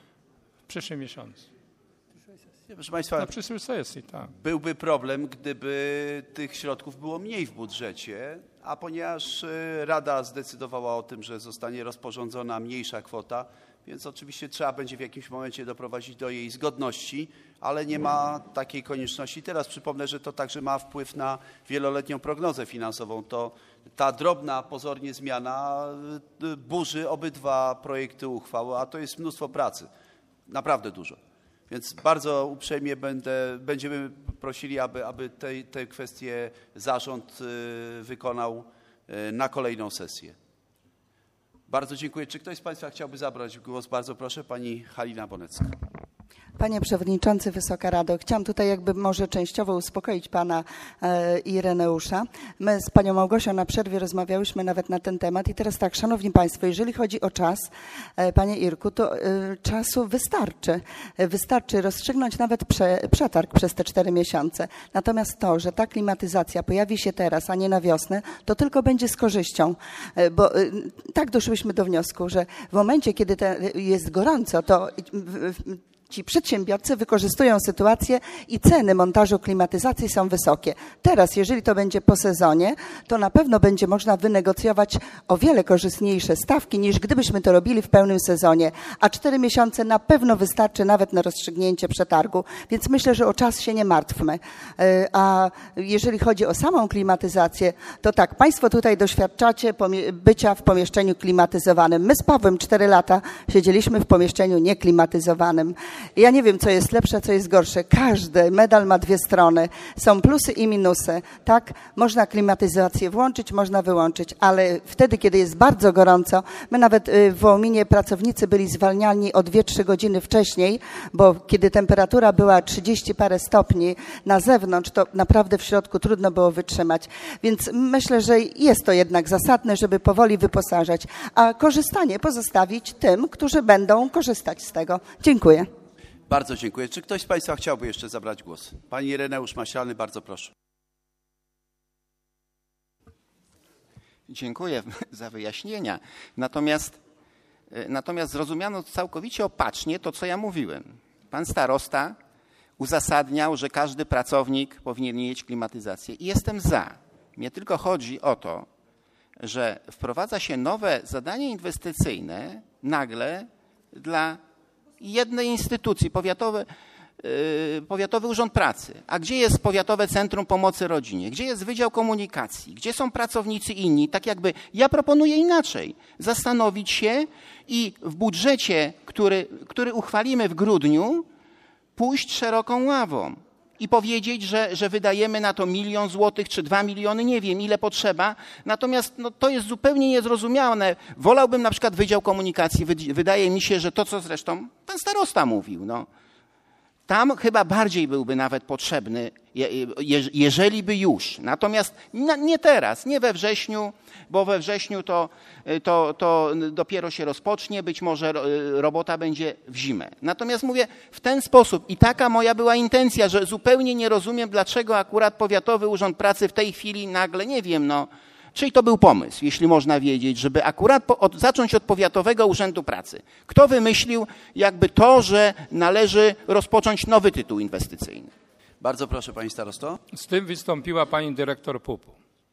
w przyszłym miesiącu. Proszę Państwa, na przyszłej sesji, tak. Byłby problem, gdyby tych środków było mniej w budżecie, a ponieważ Rada zdecydowała o tym, że zostanie rozporządzona mniejsza kwota, więc oczywiście trzeba będzie w jakimś momencie doprowadzić do jej zgodności, ale nie ma takiej konieczności. Teraz przypomnę, że to także ma wpływ na wieloletnią prognozę finansową. To ta drobna pozornie zmiana burzy obydwa projekty uchwał, a to jest mnóstwo pracy, naprawdę dużo. Więc bardzo uprzejmie będę, będziemy prosili, aby, aby te, te kwestie zarząd wykonał na kolejną sesję. Bardzo dziękuję. Czy ktoś z Państwa chciałby zabrać głos? Bardzo proszę, pani Halina Bonecka. Panie Przewodniczący, Wysoka Rado, chciałam tutaj jakby może częściowo uspokoić Pana e, Ireneusza. My z Panią Małgosią na przerwie rozmawiałyśmy nawet na ten temat i teraz tak, Szanowni Państwo, jeżeli chodzi o czas, e, Panie Irku, to e, czasu wystarczy. E, wystarczy rozstrzygnąć nawet prze, przetarg przez te cztery miesiące. Natomiast to, że ta klimatyzacja pojawi się teraz, a nie na wiosnę, to tylko będzie z korzyścią, e, bo e, tak doszłyśmy do wniosku, że w momencie, kiedy te, jest gorąco, to w, w, ci przedsiębiorcy wykorzystują sytuację i ceny montażu klimatyzacji są wysokie. Teraz, jeżeli to będzie po sezonie, to na pewno będzie można wynegocjować o wiele korzystniejsze stawki, niż gdybyśmy to robili w pełnym sezonie. A cztery miesiące na pewno wystarczy nawet na rozstrzygnięcie przetargu, więc myślę, że o czas się nie martwmy. A jeżeli chodzi o samą klimatyzację, to tak, Państwo tutaj doświadczacie bycia w pomieszczeniu klimatyzowanym. My z Pawłem cztery lata siedzieliśmy w pomieszczeniu nieklimatyzowanym. Ja nie wiem, co jest lepsze, co jest gorsze. Każdy medal ma dwie strony. Są plusy i minusy. Tak, można klimatyzację włączyć, można wyłączyć, ale wtedy, kiedy jest bardzo gorąco, my nawet w Wołominie pracownicy byli zwalniani o dwie trzy godziny wcześniej, bo kiedy temperatura była trzydzieści parę stopni na zewnątrz, to naprawdę w środku trudno było wytrzymać. Więc myślę, że jest to jednak zasadne, żeby powoli wyposażać, a korzystanie pozostawić tym, którzy będą korzystać z tego. Dziękuję. Bardzo dziękuję. Czy ktoś z Państwa chciałby jeszcze zabrać głos? Pani Ireneusz Maślany, bardzo proszę. Dziękuję za wyjaśnienia. Natomiast, natomiast zrozumiano całkowicie opacznie to, co ja mówiłem. Pan starosta uzasadniał, że każdy pracownik powinien mieć klimatyzację i jestem za. Mnie tylko chodzi o to, że wprowadza się nowe zadanie inwestycyjne nagle dla jednej instytucji, powiatowy, yy, Powiatowy Urząd Pracy. A gdzie jest Powiatowe Centrum Pomocy Rodzinie? Gdzie jest Wydział Komunikacji? Gdzie są pracownicy inni? Tak jakby, ja proponuję inaczej. Zastanowić się i w budżecie, który, który uchwalimy w grudniu, pójść szeroką ławą i powiedzieć, że, że wydajemy na to milion złotych czy dwa miliony, nie wiem ile potrzeba. Natomiast no, to jest zupełnie niezrozumiałe. Wolałbym na przykład Wydział Komunikacji. Wydaje mi się, że to, co zresztą pan starosta mówił, no, tam chyba bardziej byłby nawet potrzebny, jeżeli by już. Natomiast nie teraz, nie we wrześniu, bo we wrześniu to, to, to dopiero się rozpocznie, być może robota będzie w zimę. Natomiast mówię w ten sposób i taka moja była intencja, że zupełnie nie rozumiem, dlaczego akurat Powiatowy Urząd Pracy w tej chwili nagle, nie wiem, no, czyli to był pomysł, jeśli można wiedzieć, żeby akurat po, od, zacząć od Powiatowego Urzędu Pracy. Kto wymyślił jakby to, że należy rozpocząć nowy tytuł inwestycyjny? Bardzo proszę, pani starosto. Z tym wystąpiła pani dyrektor Pupu.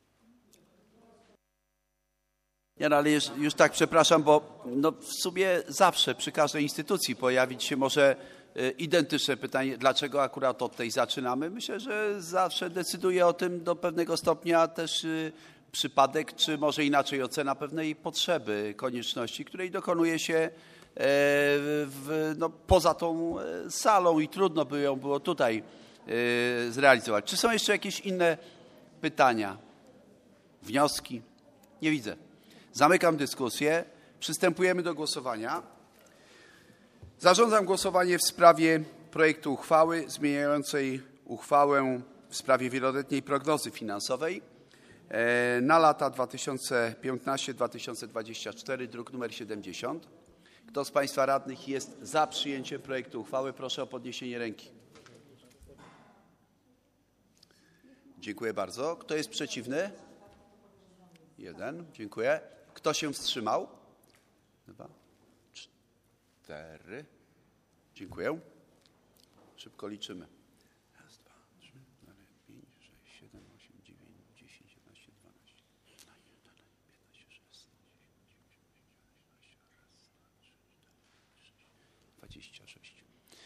Ja, no, ale już, już tak przepraszam, bo no, w sumie zawsze przy każdej instytucji pojawić się może y, identyczne pytanie, dlaczego akurat od tej zaczynamy. Myślę, że zawsze decyduje o tym do pewnego stopnia też y, przypadek, czy może inaczej ocena pewnej potrzeby, konieczności, której dokonuje się e, w, no, poza tą salą i trudno by ją było tutaj e, zrealizować. Czy są jeszcze jakieś inne pytania, wnioski? Nie widzę. Zamykam dyskusję. Przystępujemy do głosowania. Zarządzam głosowanie w sprawie projektu uchwały zmieniającej uchwałę w sprawie wieloletniej prognozy finansowej na lata dwa tysiące piętnasty do dwa tysiące dwudziestego czwartego, druk nr siedemdziesiąt. Kto z Państwa radnych jest za przyjęciem projektu uchwały? Proszę o podniesienie ręki. Dziękuję bardzo. Kto jest przeciwny? Jeden. Dziękuję. Kto się wstrzymał? Dwa. Cztery. Dziękuję. Szybko liczymy. Raz, dwa, trzy, cztery, pięć, sześć, siedem, osiem, dziewięć, dziesięć, jedenaście, dwanaście, trzynaście, czternaście, piętnaście, szesnaście, dwadzieścia sześć.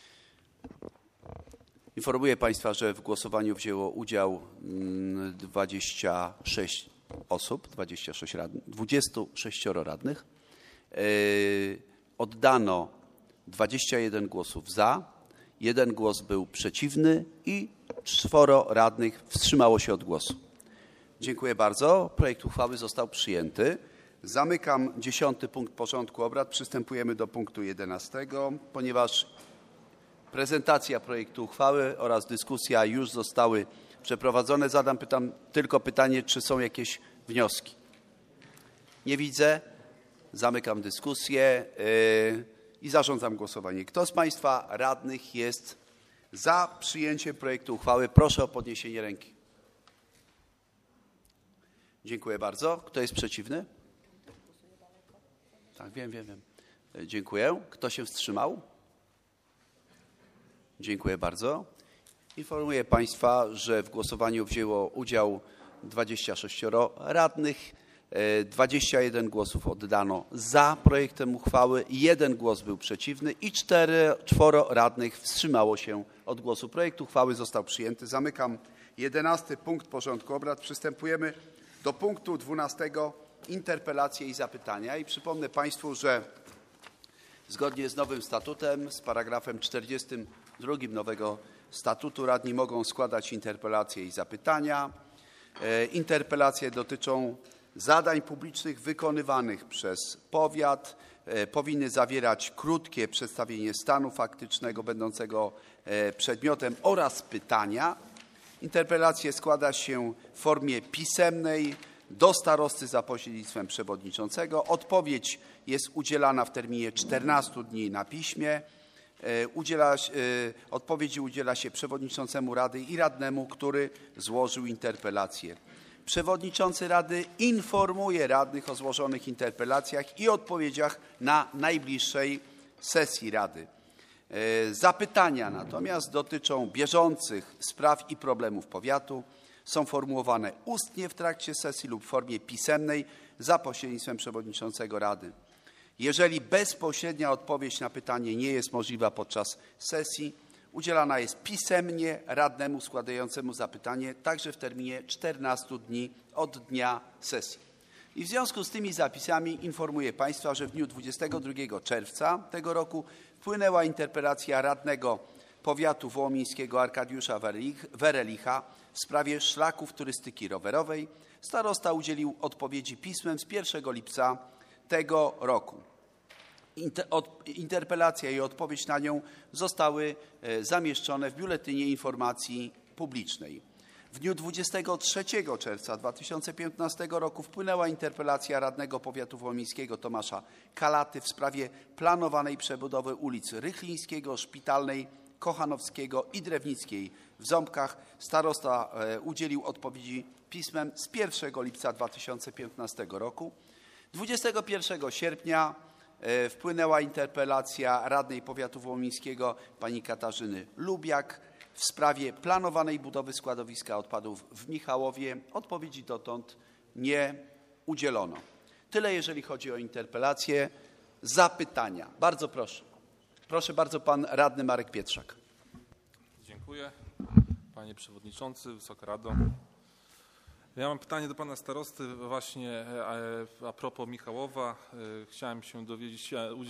Informuję Państwa, że w głosowaniu wzięło udział dwadzieścia sześć osób, dwadzieścia sześć radnych, dwudziestu sześcioro radnych. Yy, oddano dwadzieścia jeden głosów za, jeden głos był przeciwny i czworo radnych wstrzymało się od głosu. Dziękuję bardzo. Projekt uchwały został przyjęty. Zamykam dziesiąty punkt porządku obrad. Przystępujemy do punktu jedenastego, ponieważ prezentacja projektu uchwały oraz dyskusja już zostały przeprowadzone. Zadam pytam, tylko pytanie, czy są jakieś wnioski. Nie widzę. Zamykam dyskusję yy, i zarządzam głosowanie. Kto z Państwa radnych jest za przyjęciem projektu uchwały? Proszę o podniesienie ręki. Dziękuję bardzo. Kto jest przeciwny? Tak, wiem, wiem, wiem. Dziękuję. Kto się wstrzymał? Dziękuję bardzo. Informuję Państwa, że w głosowaniu wzięło udział dwadzieścia sześcioro radnych, dwadzieścia jeden głosów oddano za projektem uchwały, jeden głos był przeciwny i cztery, czworo radnych wstrzymało się od głosu. Projekt uchwały został przyjęty. Zamykam jedenasty punkt porządku obrad. Przystępujemy do punktu dwunastego. Interpelacje i zapytania. I przypomnę Państwu, że zgodnie z nowym statutem, z paragrafem czterdziestym drugim nowego statutu, radni mogą składać interpelacje i zapytania. Interpelacje dotyczą zadań publicznych wykonywanych przez powiat. Powinny zawierać krótkie przedstawienie stanu faktycznego będącego przedmiotem oraz pytania. Interpelacje składa się w formie pisemnej do starosty za pośrednictwem przewodniczącego. Odpowiedź jest udzielana w terminie czternastu dni na piśmie. Udziela, odpowiedzi udziela się przewodniczącemu Rady i radnemu, który złożył interpelację. Przewodniczący Rady informuje radnych o złożonych interpelacjach i odpowiedziach na najbliższej sesji Rady. Zapytania natomiast dotyczą bieżących spraw i problemów powiatu. Są formułowane ustnie w trakcie sesji lub w formie pisemnej za pośrednictwem przewodniczącego Rady. Jeżeli bezpośrednia odpowiedź na pytanie nie jest możliwa podczas sesji, udzielana jest pisemnie radnemu składającemu zapytanie, także w terminie czternastu dni od dnia sesji. I w związku z tymi zapisami informuję Państwa, że w dniu dwudziestego drugiego czerwca tego roku wpłynęła interpelacja radnego powiatu wołomińskiego Arkadiusza Werelicha w sprawie szlaków turystyki rowerowej. Starosta udzielił odpowiedzi pismem z pierwszego lipca tego roku. Interpelacja i odpowiedź na nią zostały zamieszczone w Biuletynie Informacji Publicznej. W dniu dwudziestego trzeciego czerwca dwa tysiące piętnastego roku wpłynęła interpelacja radnego powiatu wołomińskiego Tomasza Kalaty w sprawie planowanej przebudowy ulic Rychlińskiego, Szpitalnej, Kochanowskiego i Drewnickiej w Ząbkach. Starosta udzielił odpowiedzi pismem z pierwszego lipca dwa tysiące piętnastego roku. dwudziestego pierwszego sierpnia wpłynęła interpelacja radnej powiatu wołomińskiego pani Katarzyny Lubiak w sprawie planowanej budowy składowiska odpadów w Michałowie. Odpowiedzi dotąd nie udzielono. Tyle, jeżeli chodzi o interpelację. Zapytania. Bardzo proszę. Proszę bardzo, pan radny Marek Pietrzak. Dziękuję. Panie Przewodniczący, Wysoka Rado. Ja mam pytanie do pana starosty właśnie a propos Michałowa. Chciałem się dowiedzieć,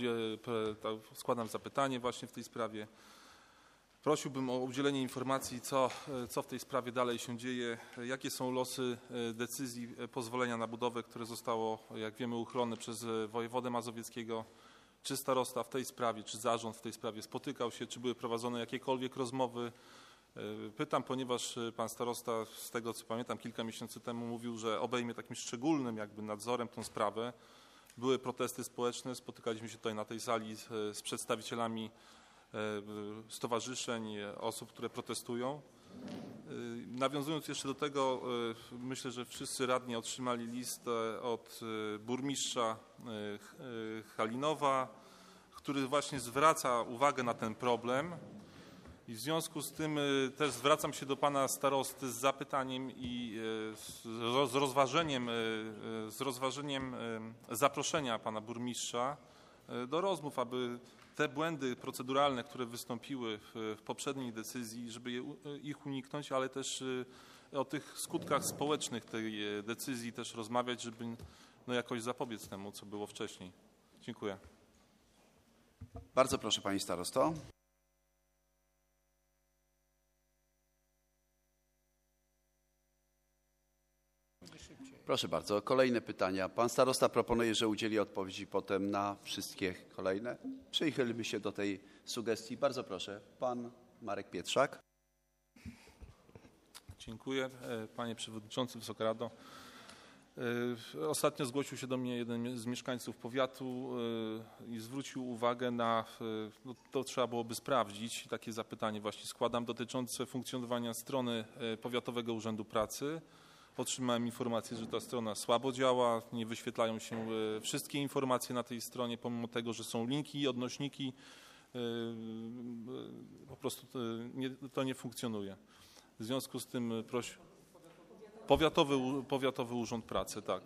składam zapytanie właśnie w tej sprawie. Prosiłbym o udzielenie informacji, co, co w tej sprawie dalej się dzieje, jakie są losy decyzji pozwolenia na budowę, które zostało, jak wiemy, uchylone przez wojewodę mazowieckiego. Czy starosta w tej sprawie, czy zarząd w tej sprawie spotykał się, czy były prowadzone jakiekolwiek rozmowy? Pytam, ponieważ pan starosta, z tego co pamiętam, kilka miesięcy temu mówił, że obejmie takim szczególnym jakby nadzorem tę sprawę. były protesty społeczne, spotykaliśmy się tutaj na tej sali z, z przedstawicielami stowarzyszeń, osób, które protestują. Nawiązując jeszcze do tego, myślę, że wszyscy radni otrzymali list od burmistrza Halinowa, który właśnie zwraca uwagę na ten problem. I w związku z tym też zwracam się do pana starosty z zapytaniem i z rozważeniem, z rozważeniem zaproszenia pana burmistrza do rozmów, aby te błędy proceduralne, które wystąpiły w poprzedniej decyzji, żeby je, ich uniknąć, ale też o tych skutkach społecznych tej decyzji też rozmawiać, żeby no jakoś zapobiec temu, co było wcześniej. Dziękuję. Bardzo proszę, pani starosto. Proszę bardzo, kolejne pytania. Pan starosta proponuje, że udzieli odpowiedzi potem na wszystkie kolejne. Przychylmy się do tej sugestii. Bardzo proszę, pan Marek Pietrzak. Dziękuję, panie przewodniczący, Wysoka Rado. Ostatnio zgłosił się do mnie jeden z mieszkańców powiatu i zwrócił uwagę na, no to trzeba byłoby sprawdzić, takie zapytanie właśnie składam, dotyczące funkcjonowania strony Powiatowego Urzędu Pracy. Otrzymałem informację, że ta strona słabo działa, nie wyświetlają się wszystkie informacje na tej stronie, pomimo tego, że są linki i odnośniki, po prostu to nie, to nie funkcjonuje. W związku z tym proś... Powiatowy, Powiatowy Urząd Pracy, tak.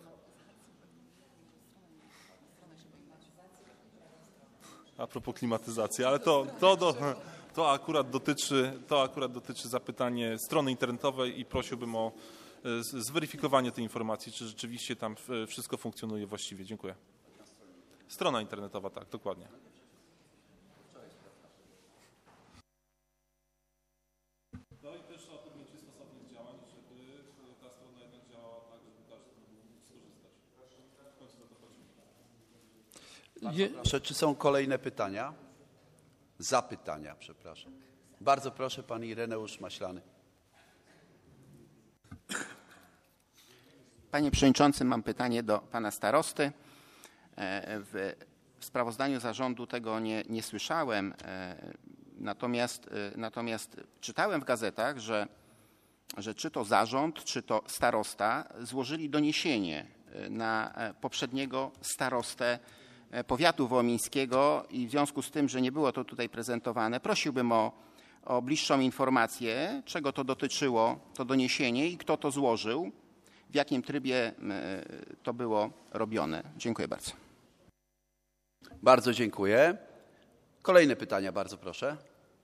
A propos klimatyzacji, ale to, to, do, to, akurat dotyczy, to akurat dotyczy zapytanie strony internetowej i prosiłbym o zweryfikowanie tej informacji, czy rzeczywiście tam wszystko funkcjonuje właściwie. Dziękuję. Strona internetowa, tak, dokładnie. No i też o podjęcie stosownych działań, żeby ta strona jednak działała tak, żeby każdy mógł skorzystać. W końcu na to chodzi. Je... Proszę, czy są kolejne pytania? Zapytania, przepraszam. Bardzo proszę, pan Ireneusz Maślany. Panie Przewodniczący, mam pytanie do pana starosty. W sprawozdaniu zarządu tego nie, nie słyszałem, natomiast, natomiast czytałem w gazetach, że, że czy to zarząd, czy to starosta złożyli doniesienie na poprzedniego starostę powiatu wołomińskiego i w związku z tym, że nie było to tutaj prezentowane, prosiłbym o, o bliższą informację, czego to dotyczyło, to doniesienie i kto to złożył. W jakim trybie to było robione. Dziękuję bardzo. Bardzo dziękuję. Kolejne pytania, bardzo proszę.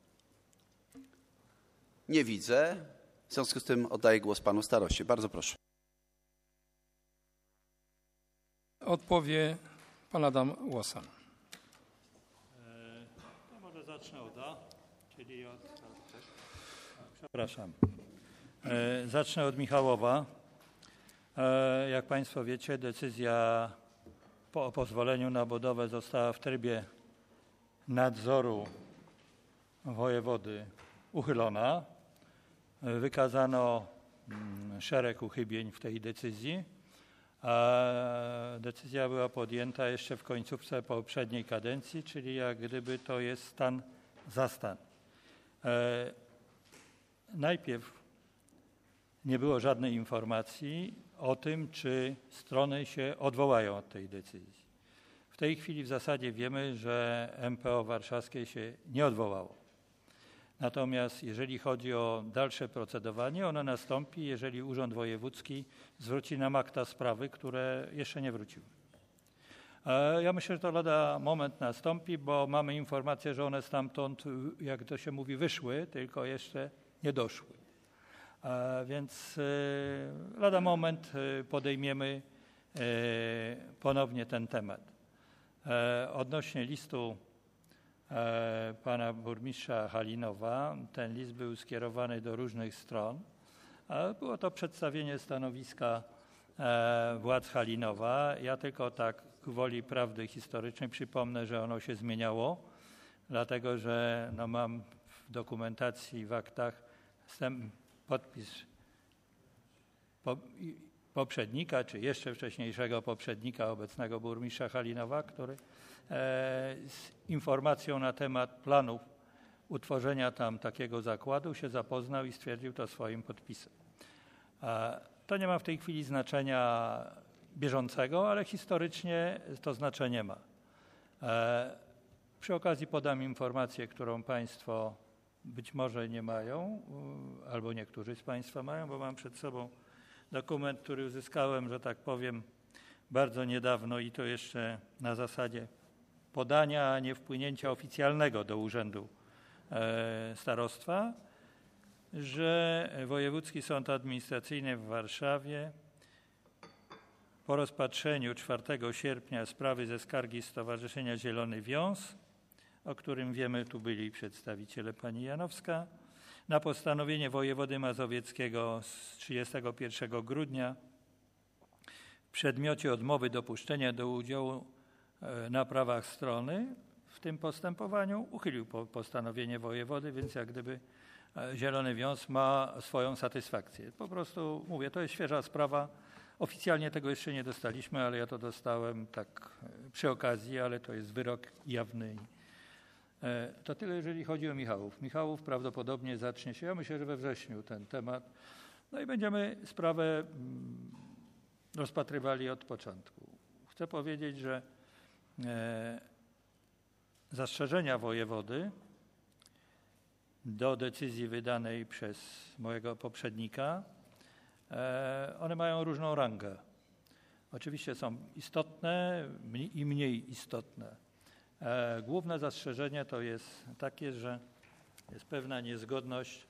Nie widzę. W związku z tym oddaję głos panu staroście. Bardzo proszę. Odpowie pan Adam Łosan. To może zacznę od A, czyli od... Przepraszam. Zacznę od Michałowa. Jak państwo wiecie, decyzja o pozwoleniu na budowę została w trybie nadzoru wojewody uchylona. Wykazano szereg uchybień w tej decyzji, a decyzja była podjęta jeszcze w końcówce poprzedniej kadencji, czyli jak gdyby to jest stan za stan. Najpierw nie było żadnej informacji o tym, czy strony się odwołają od tej decyzji. W tej chwili w zasadzie wiemy, że M P O warszawskie się nie odwołało. Natomiast jeżeli chodzi o dalsze procedowanie, ono nastąpi, jeżeli Urząd Wojewódzki zwróci nam akta sprawy, które jeszcze nie wróciły. Ja myślę, że to lada moment nastąpi, bo mamy informację, że one stamtąd, jak to się mówi, wyszły, tylko jeszcze nie doszły. A więc lada moment podejmiemy ponownie ten temat. Odnośnie listu pana burmistrza Halinowa, ten list był skierowany do różnych stron. Było to przedstawienie stanowiska władz Halinowa. Ja tylko tak gwoli prawdy historycznej przypomnę, że ono się zmieniało, dlatego że no, mam w dokumentacji, w aktach podpis poprzednika, czy jeszcze wcześniejszego poprzednika obecnego burmistrza Halinowa, który z informacją na temat planów utworzenia tam takiego zakładu się zapoznał i stwierdził to swoim podpisem. To nie ma w tej chwili znaczenia bieżącego, ale historycznie to znaczenie ma. Przy okazji podam informację, którą Państwo być może nie mają, albo niektórzy z Państwa mają, bo mam przed sobą dokument, który uzyskałem, że tak powiem, bardzo niedawno i to jeszcze na zasadzie podania, a nie wpłynięcia oficjalnego do Urzędu Starostwa, że Wojewódzki Sąd Administracyjny w Warszawie po rozpatrzeniu czwartego sierpnia sprawy ze skargi Stowarzyszenia Zielony Wiąz, o którym wiemy, tu byli przedstawiciele pani Janowska, na postanowienie wojewody mazowieckiego z trzydziestego pierwszego grudnia w przedmiocie odmowy dopuszczenia do udziału na prawach strony w tym postępowaniu uchylił postanowienie wojewody, więc jak gdyby Zielony Wiąz ma swoją satysfakcję. Po prostu mówię, to jest świeża sprawa. Oficjalnie tego jeszcze nie dostaliśmy, ale ja to dostałem tak przy okazji, ale to jest wyrok jawny. To tyle, jeżeli chodzi o Michałów. Michałów prawdopodobnie zacznie się, ja myślę, że we wrześniu ten temat. No i będziemy sprawę rozpatrywali od początku. Chcę powiedzieć, że zastrzeżenia wojewody do decyzji wydanej przez mojego poprzednika, one mają różną rangę. Oczywiście są istotne i mniej istotne. Główne zastrzeżenie to jest takie, że jest pewna niezgodność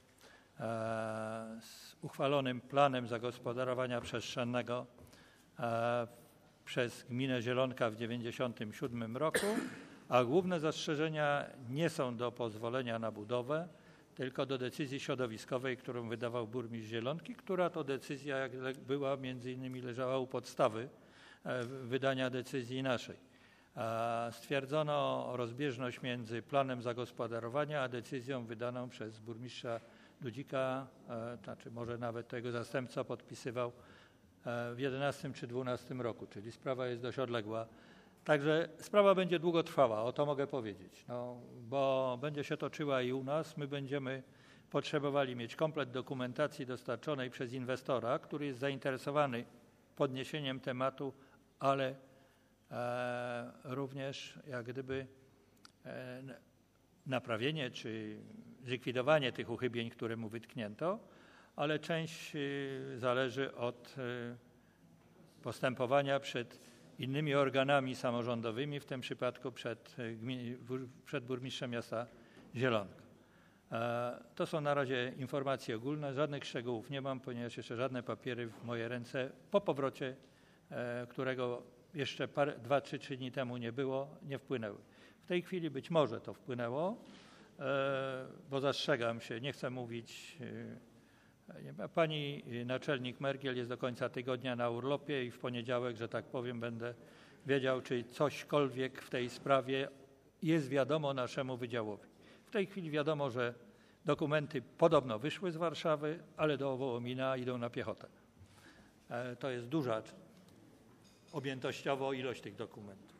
z uchwalonym planem zagospodarowania przestrzennego przez gminę Zielonka w dziewięćdziesiątym siódmym roku, a główne zastrzeżenia nie są do pozwolenia na budowę, tylko do decyzji środowiskowej, którą wydawał burmistrz Zielonki, która to decyzja, jak była, między innymi leżała u podstawy wydania decyzji naszej. Stwierdzono rozbieżność między planem zagospodarowania a decyzją wydaną przez burmistrza Dudzika, znaczy może nawet tego zastępca podpisywał w jedenastym czy dwunastym roku, czyli sprawa jest dość odległa. Także sprawa będzie długo trwała, o to mogę powiedzieć, no, bo będzie się toczyła i u nas. My będziemy potrzebowali mieć komplet dokumentacji dostarczonej przez inwestora, który jest zainteresowany podniesieniem tematu, ale e, również jak gdyby e, naprawienie czy zlikwidowanie tych uchybień, które mu wytknięto, ale część y, zależy od y, postępowania przed innymi organami samorządowymi, w tym przypadku przed, przed burmistrzem miasta Zielonka. To są na razie informacje ogólne, żadnych szczegółów nie mam, ponieważ jeszcze żadne papiery w moje ręce po powrocie, którego jeszcze parę, dwa, trzy, trzy dni temu nie było, nie wpłynęły. W tej chwili być może to wpłynęło, bo zastrzegam się, nie chcę mówić. Pani naczelnik Mergiel jest do końca tygodnia na urlopie i w poniedziałek, że tak powiem, będę wiedział, czy cośkolwiek w tej sprawie jest wiadomo naszemu wydziałowi. W tej chwili wiadomo, że dokumenty podobno wyszły z Warszawy, ale do Wołomina idą na piechotę. To jest duża objętościowo ilość tych dokumentów.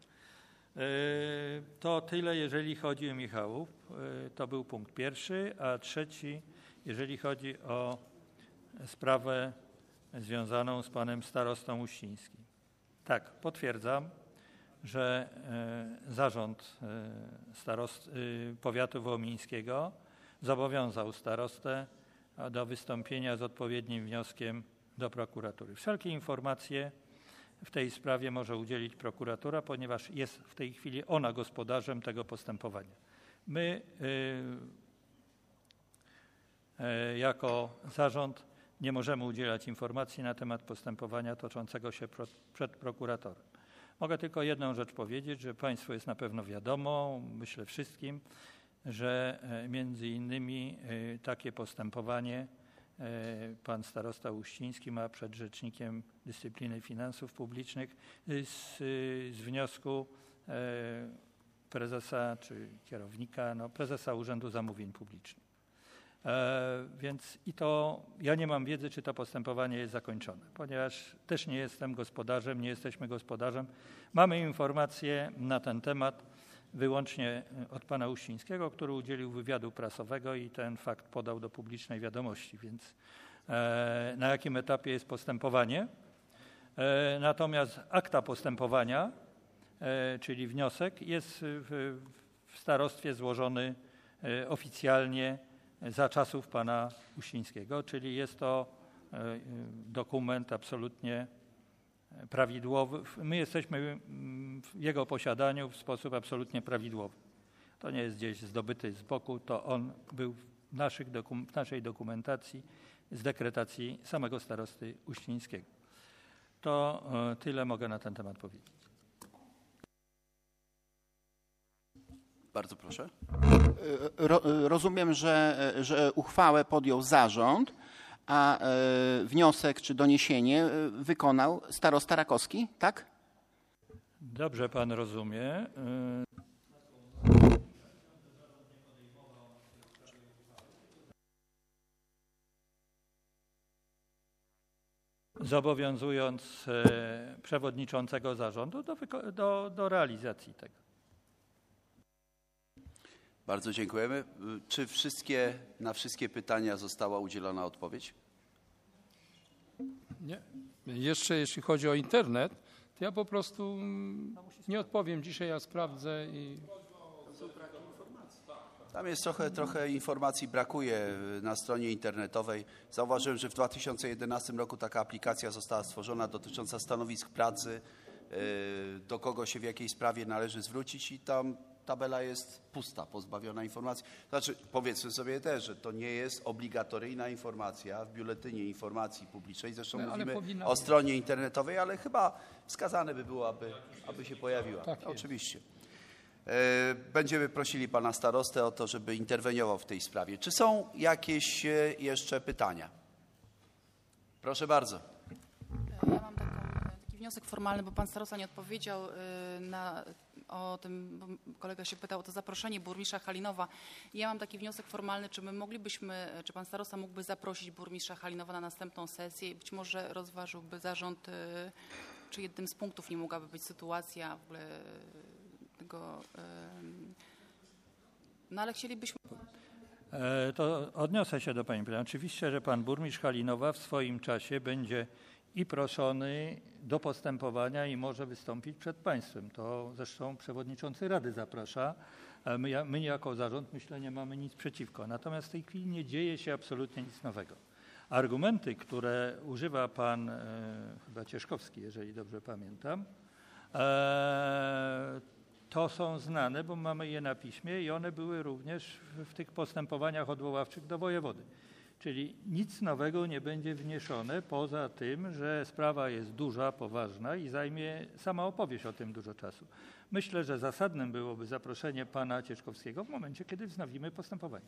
To tyle, jeżeli chodzi o Michałów. To był punkt pierwszy, a trzeci, jeżeli chodzi o sprawę związaną z panem starostą Uścińskim. Tak, potwierdzam, że zarząd starost, powiatu wołomińskiego zobowiązał starostę do wystąpienia z odpowiednim wnioskiem do prokuratury. Wszelkie informacje w tej sprawie może udzielić prokuratura, ponieważ jest w tej chwili ona gospodarzem tego postępowania. My jako zarząd nie możemy udzielać informacji na temat postępowania toczącego się przed prokuratorem. Mogę tylko jedną rzecz powiedzieć, że Państwu jest na pewno wiadomo, myślę wszystkim, że między innymi takie postępowanie pan starosta Uściński ma przed Rzecznikiem Dyscypliny Finansów Publicznych z, z wniosku prezesa czy kierownika, no prezesa Urzędu Zamówień Publicznych. Więc i to ja nie mam wiedzy, czy to postępowanie jest zakończone, ponieważ też nie jestem gospodarzem, nie jesteśmy gospodarzem. Mamy informacje na ten temat wyłącznie od pana Uścińskiego, który udzielił wywiadu prasowego i ten fakt podał do publicznej wiadomości, więc na jakim etapie jest postępowanie. Natomiast akta postępowania, czyli wniosek, jest w, w starostwie złożony oficjalnie za czasów pana Uścińskiego, czyli jest to dokument absolutnie prawidłowy. My jesteśmy w jego posiadaniu w sposób absolutnie prawidłowy. To nie jest gdzieś zdobyty z boku, to on był w, naszych dokum- w naszej dokumentacji z dekretacji samego starosty Uścińskiego. To tyle mogę na ten temat powiedzieć. Bardzo proszę. Ro, rozumiem, że, że uchwałę podjął zarząd, a wniosek czy doniesienie wykonał starosta Rakowski, tak? Dobrze pan rozumie. Zobowiązując przewodniczącego zarządu do, do, do realizacji tego. Bardzo dziękujemy. Czy wszystkie, na wszystkie pytania została udzielona odpowiedź? Nie. Jeszcze jeśli chodzi o internet, to ja po prostu nie odpowiem dzisiaj, ja sprawdzę i... Tam jest trochę, trochę informacji brakuje na stronie internetowej. Zauważyłem, że w dwa tysiące jedenastym roku taka aplikacja została stworzona dotycząca stanowisk pracy, do kogo się w jakiej sprawie należy zwrócić i tam tabela jest pusta, pozbawiona informacji. Znaczy, powiedzmy sobie też, że to nie jest obligatoryjna informacja w Biuletynie Informacji Publicznej. Zresztą No, mówimy powinna... o stronie internetowej, ale chyba wskazane by było, aby, aby się pojawiła. Tak, oczywiście. Będziemy prosili pana starostę o to, żeby interweniował w tej sprawie. Czy są jakieś jeszcze pytania? Proszę bardzo. Ja mam taką, taki wniosek formalny, bo pan starosta nie odpowiedział na, o tym, bo kolega się pytał o to zaproszenie burmistrza Halinowa. Ja mam taki wniosek formalny, czy my moglibyśmy, czy pan starosta mógłby zaprosić burmistrza Halinowa na następną sesję i być może rozważyłby zarząd, czy jednym z punktów nie mogłaby być sytuacja w ogóle tego, no ale chcielibyśmy... To odniosę się do pani pytania. Oczywiście, że pan burmistrz Halinowa w swoim czasie będzie i proszony do postępowania i może wystąpić przed państwem. To zresztą przewodniczący Rady zaprasza. My, my jako zarząd, myślę, nie mamy nic przeciwko. Natomiast w tej chwili nie dzieje się absolutnie nic nowego. Argumenty, które używa pan e, chyba Cieszkowski, jeżeli dobrze pamiętam, e, to są znane, bo mamy je na piśmie i one były również w, w tych postępowaniach odwoławczych do wojewody. Czyli nic nowego nie będzie wniesione poza tym, że sprawa jest duża, poważna i zajmie sama opowieść o tym dużo czasu. Myślę, że zasadnym byłoby zaproszenie pana Cieszkowskiego w momencie, kiedy wznowimy postępowanie.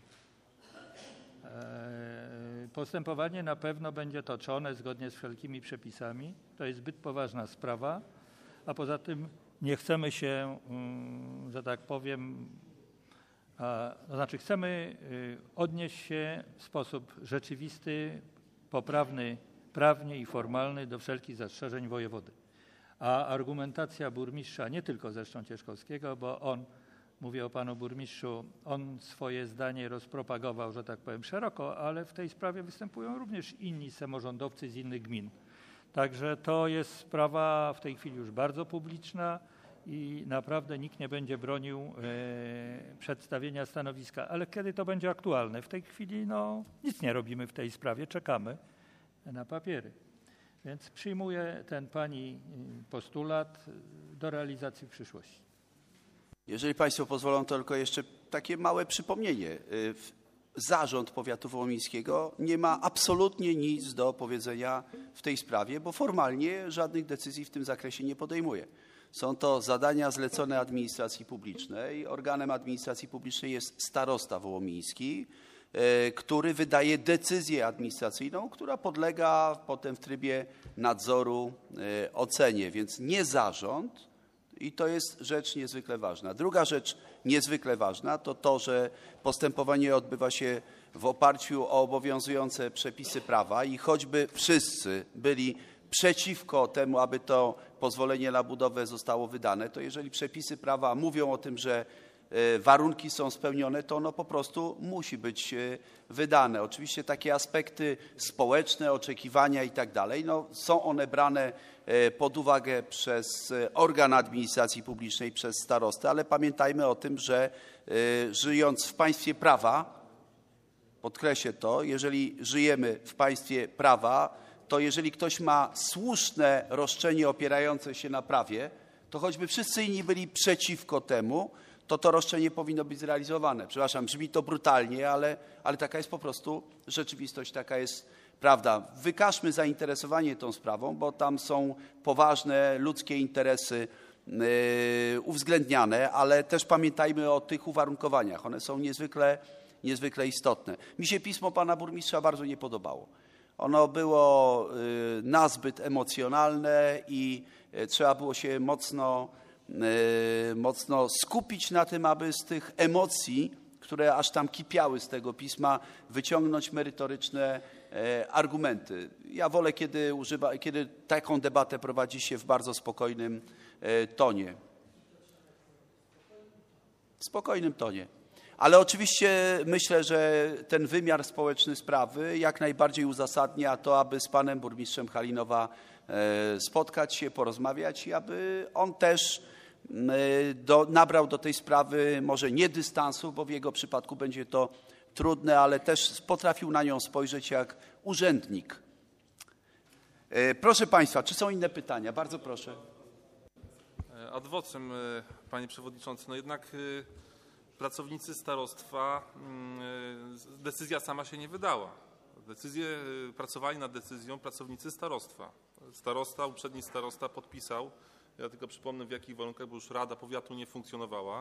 Postępowanie na pewno będzie toczone zgodnie z wszelkimi przepisami. To jest zbyt poważna sprawa, a poza tym nie chcemy się, że tak powiem, to znaczy chcemy odnieść się w sposób rzeczywisty, poprawny prawnie i formalny do wszelkich zastrzeżeń wojewody. A argumentacja burmistrza, nie tylko zresztą Cieszkowskiego, bo on, mówię o panu burmistrzu, on swoje zdanie rozpropagował, że tak powiem, szeroko, ale w tej sprawie występują również inni samorządowcy z innych gmin. Także to jest sprawa w tej chwili już bardzo publiczna i naprawdę nikt nie będzie bronił e, przedstawienia stanowiska. Ale kiedy to będzie aktualne? W tej chwili no, nic nie robimy w tej sprawie, czekamy na papiery. Więc przyjmuję ten pani postulat do realizacji w przyszłości. Jeżeli państwo pozwolą, to tylko jeszcze takie małe przypomnienie. Zarząd Powiatu Wołomińskiego nie ma absolutnie nic do powiedzenia w tej sprawie, bo formalnie żadnych decyzji w tym zakresie nie podejmuje. Są to zadania zlecone administracji publicznej. Organem administracji publicznej jest starosta wołomiński, który wydaje decyzję administracyjną, która podlega potem w trybie nadzoru ocenie, więc nie zarząd. I to jest rzecz niezwykle ważna. Druga rzecz niezwykle ważna to to, że postępowanie odbywa się w oparciu o obowiązujące przepisy prawa i choćby wszyscy byli przeciwko temu, aby to pozwolenie na budowę zostało wydane, to jeżeli przepisy prawa mówią o tym, że warunki są spełnione, to ono po prostu musi być wydane. Oczywiście takie aspekty społeczne, oczekiwania i tak dalej, no, są one brane pod uwagę przez organ administracji publicznej, przez starostę, ale pamiętajmy o tym, że żyjąc w państwie prawa, podkreślę to, jeżeli żyjemy w państwie prawa, to jeżeli ktoś ma słuszne roszczenie opierające się na prawie, to choćby wszyscy inni byli przeciwko temu, to to roszczenie powinno być zrealizowane. Przepraszam, brzmi to brutalnie, ale, ale taka jest po prostu rzeczywistość, taka jest prawda. Wykażmy zainteresowanie tą sprawą, bo tam są poważne ludzkie interesy yy, uwzględniane, ale też pamiętajmy o tych uwarunkowaniach. One są niezwykle, niezwykle istotne. Mi się pismo pana burmistrza bardzo nie podobało. Ono było yy, nazbyt emocjonalne i yy, trzeba było się mocno mocno skupić na tym, aby z tych emocji, które aż tam kipiały z tego pisma, wyciągnąć merytoryczne argumenty. Ja wolę, kiedy, używa, kiedy taką debatę prowadzi się w bardzo spokojnym tonie. W spokojnym tonie. Ale oczywiście myślę, że ten wymiar społeczny sprawy jak najbardziej uzasadnia to, aby z panem burmistrzem Halinowa spotkać się, porozmawiać i aby on też Do, nabrał do tej sprawy może nie dystansu, bo w jego przypadku będzie to trudne, ale też potrafił na nią spojrzeć jak urzędnik. Proszę państwa, czy są inne pytania? Bardzo proszę. Ad vocem, panie przewodniczący, no jednak pracownicy starostwa, decyzja sama się nie wydała. Decyzję, pracowali nad decyzją pracownicy starostwa. Starosta, uprzedni starosta podpisał. Ja tylko przypomnę, w jakich warunkach, bo już Rada Powiatu nie funkcjonowała.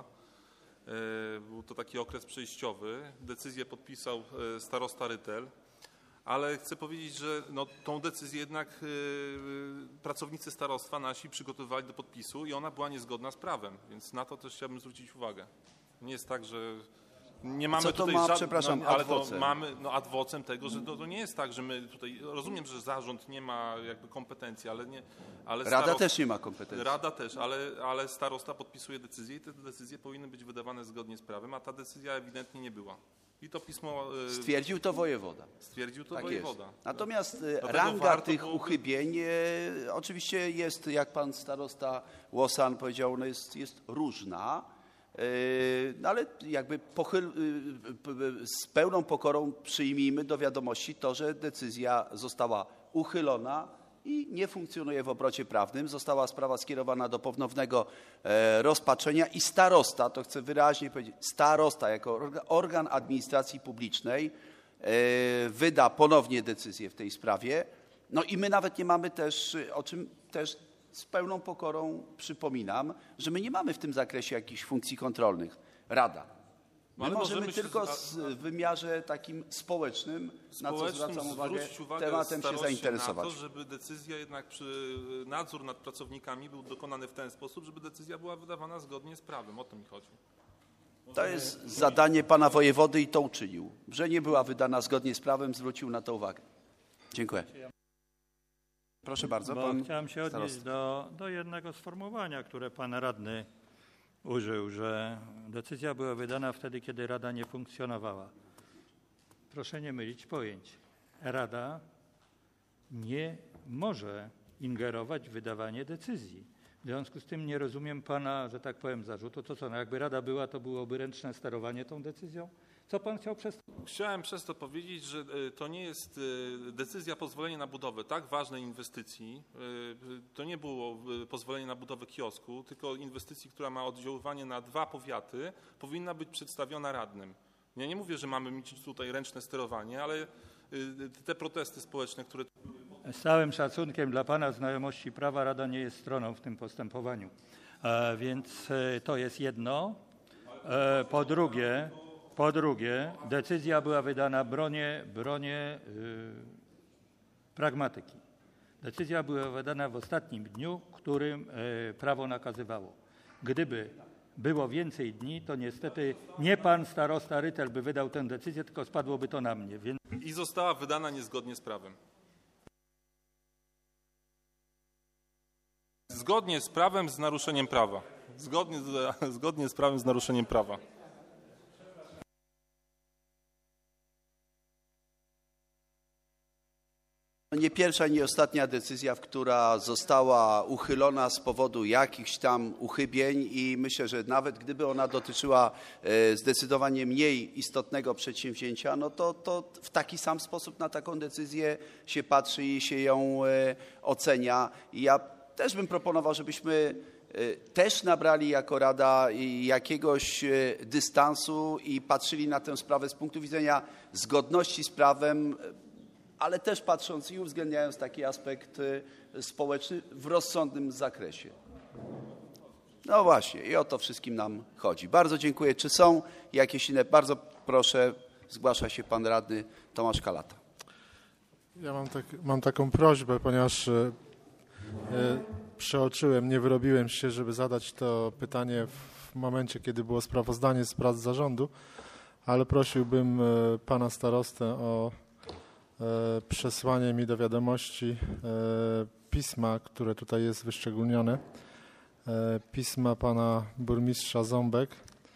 Był to taki okres przejściowy. Decyzję podpisał starosta Rytel, ale chcę powiedzieć, że no, tą decyzję jednak pracownicy starostwa nasi przygotowywali do podpisu i ona była niezgodna z prawem, więc na to też chciałbym zwrócić uwagę. Nie jest tak, że nie mamy Co to tutaj ma, żadnych, przepraszam, no, ale ad vocem? to mamy no, ad vocem tego, że to, to nie jest tak, że my tutaj, rozumiem, że zarząd nie ma jakby kompetencji, ale nie... Ale Rada starost, też nie ma kompetencji. Rada też, ale, ale starosta podpisuje decyzję i te decyzje powinny być wydawane zgodnie z prawem, a ta decyzja ewidentnie nie była. I to pismo... Stwierdził to wojewoda. Stwierdził to tak wojewoda. Jest. Natomiast Dlatego ranga tych byłoby... uchybień e, oczywiście jest, jak pan starosta Łosan powiedział, ona jest, jest różna. No ale jakby pochyl, z pełną pokorą przyjmijmy do wiadomości to, że decyzja została uchylona i nie funkcjonuje w obrocie prawnym. Została sprawa skierowana do ponownego rozpatrzenia i starosta, to chcę wyraźnie powiedzieć, starosta jako organ administracji publicznej wyda ponownie decyzję w tej sprawie. No i my nawet nie mamy też, o czym też z pełną pokorą przypominam, że my nie mamy w tym zakresie jakichś funkcji kontrolnych. Rada. My Ale możemy możemy tylko się- w wymiarze takim społecznym, na co Społecznym zwracam uwagę, zwrócić uwagę tematem się staroście zainteresować. na to, żeby decyzja jednak przy nadzór nad pracownikami był dokonany w ten sposób, żeby decyzja była wydawana zgodnie z prawem. O to mi chodzi. To jest zadanie pana wojewody i to uczynił. Że nie była wydana zgodnie z prawem, zwrócił na to uwagę. Dziękuję. Proszę bardzo, Bo pan chciałem się odnieść starosta. do, do jednego sformułowania, które pan radny użył, że decyzja była wydana wtedy, kiedy Rada nie funkcjonowała. Proszę nie mylić pojęć. Rada nie może ingerować w wydawanie decyzji. W związku z tym nie rozumiem pana, że tak powiem, zarzutu. To co, no jakby Rada była, to byłoby ręczne sterowanie tą decyzją? Co pan chciał przez... Chciałem przez to powiedzieć, że e, to nie jest e, decyzja pozwolenia na budowę tak ważnej inwestycji. E, To nie było e, pozwolenie na budowę kiosku, tylko inwestycji, która ma oddziaływanie na dwa powiaty, powinna być przedstawiona radnym. Ja nie mówię, że mamy mieć tutaj ręczne sterowanie, ale e, te protesty społeczne, które... Z całym szacunkiem dla pana znajomości prawa, Rada nie jest stroną w tym postępowaniu. E, więc e, to jest jedno. E, po drugie, po drugie, decyzja była wydana bronie, bronie y, pragmatyki. Decyzja była wydana w ostatnim dniu, którym e, prawo nakazywało. Gdyby było więcej dni, to niestety nie pan starosta Rytel by wydał tę decyzję, tylko spadłoby to na mnie. Więc... I została wydana niezgodnie z prawem. Zgodnie z prawem z naruszeniem prawa. Zgodnie z, zgodnie z prawem z naruszeniem prawa. Nie pierwsza, nie ostatnia decyzja, która została uchylona z powodu jakichś tam uchybień i myślę, że nawet gdyby ona dotyczyła zdecydowanie mniej istotnego przedsięwzięcia, no to, to w taki sam sposób na taką decyzję się patrzy i się ją ocenia. I ja też bym proponował, żebyśmy też nabrali jako Rada jakiegoś dystansu i patrzyli na tę sprawę z punktu widzenia zgodności z prawem, ale też patrząc i uwzględniając taki aspekt społeczny w rozsądnym zakresie. No właśnie, i o to wszystkim nam chodzi. Bardzo dziękuję. Czy są jakieś inne? Bardzo proszę, zgłasza się pan radny Tomasz Kalata. Ja mam, tak, mam taką prośbę, ponieważ e, przeoczyłem, nie wyrobiłem się, żeby zadać to pytanie w momencie, kiedy było sprawozdanie z prac zarządu, ale prosiłbym e, pana starostę o przesłanie mi do wiadomości pisma, które tutaj jest wyszczególnione, pisma pana burmistrza Ząbek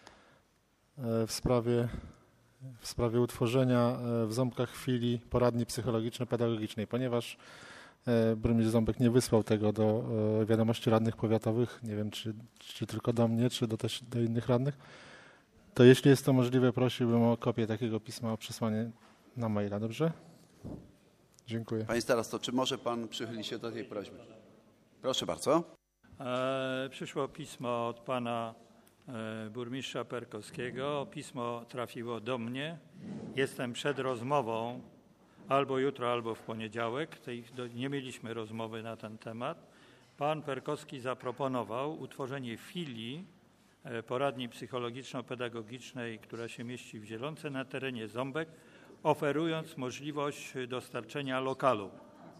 w sprawie, w sprawie utworzenia w Ząbkach filii poradni psychologiczno-pedagogicznej, ponieważ burmistrz Ząbek nie wysłał tego do wiadomości radnych powiatowych, nie wiem czy, czy tylko do mnie, czy do, też do innych radnych, to jeśli jest to możliwe, prosiłbym o kopię takiego pisma, o przesłanie na maila, dobrze? Dziękuję. Panie starosto, czy może pan przychylić się do tej prośby? Proszę bardzo. E, przyszło pismo od pana e, burmistrza Perkowskiego. Pismo trafiło do mnie. Jestem przed rozmową albo jutro, albo w poniedziałek. Tej, do, nie mieliśmy rozmowy na ten temat. Pan Perkowski zaproponował utworzenie filii e, poradni psychologiczno-pedagogicznej, która się mieści w Zielonce na terenie Ząbek, oferując możliwość dostarczenia lokalu.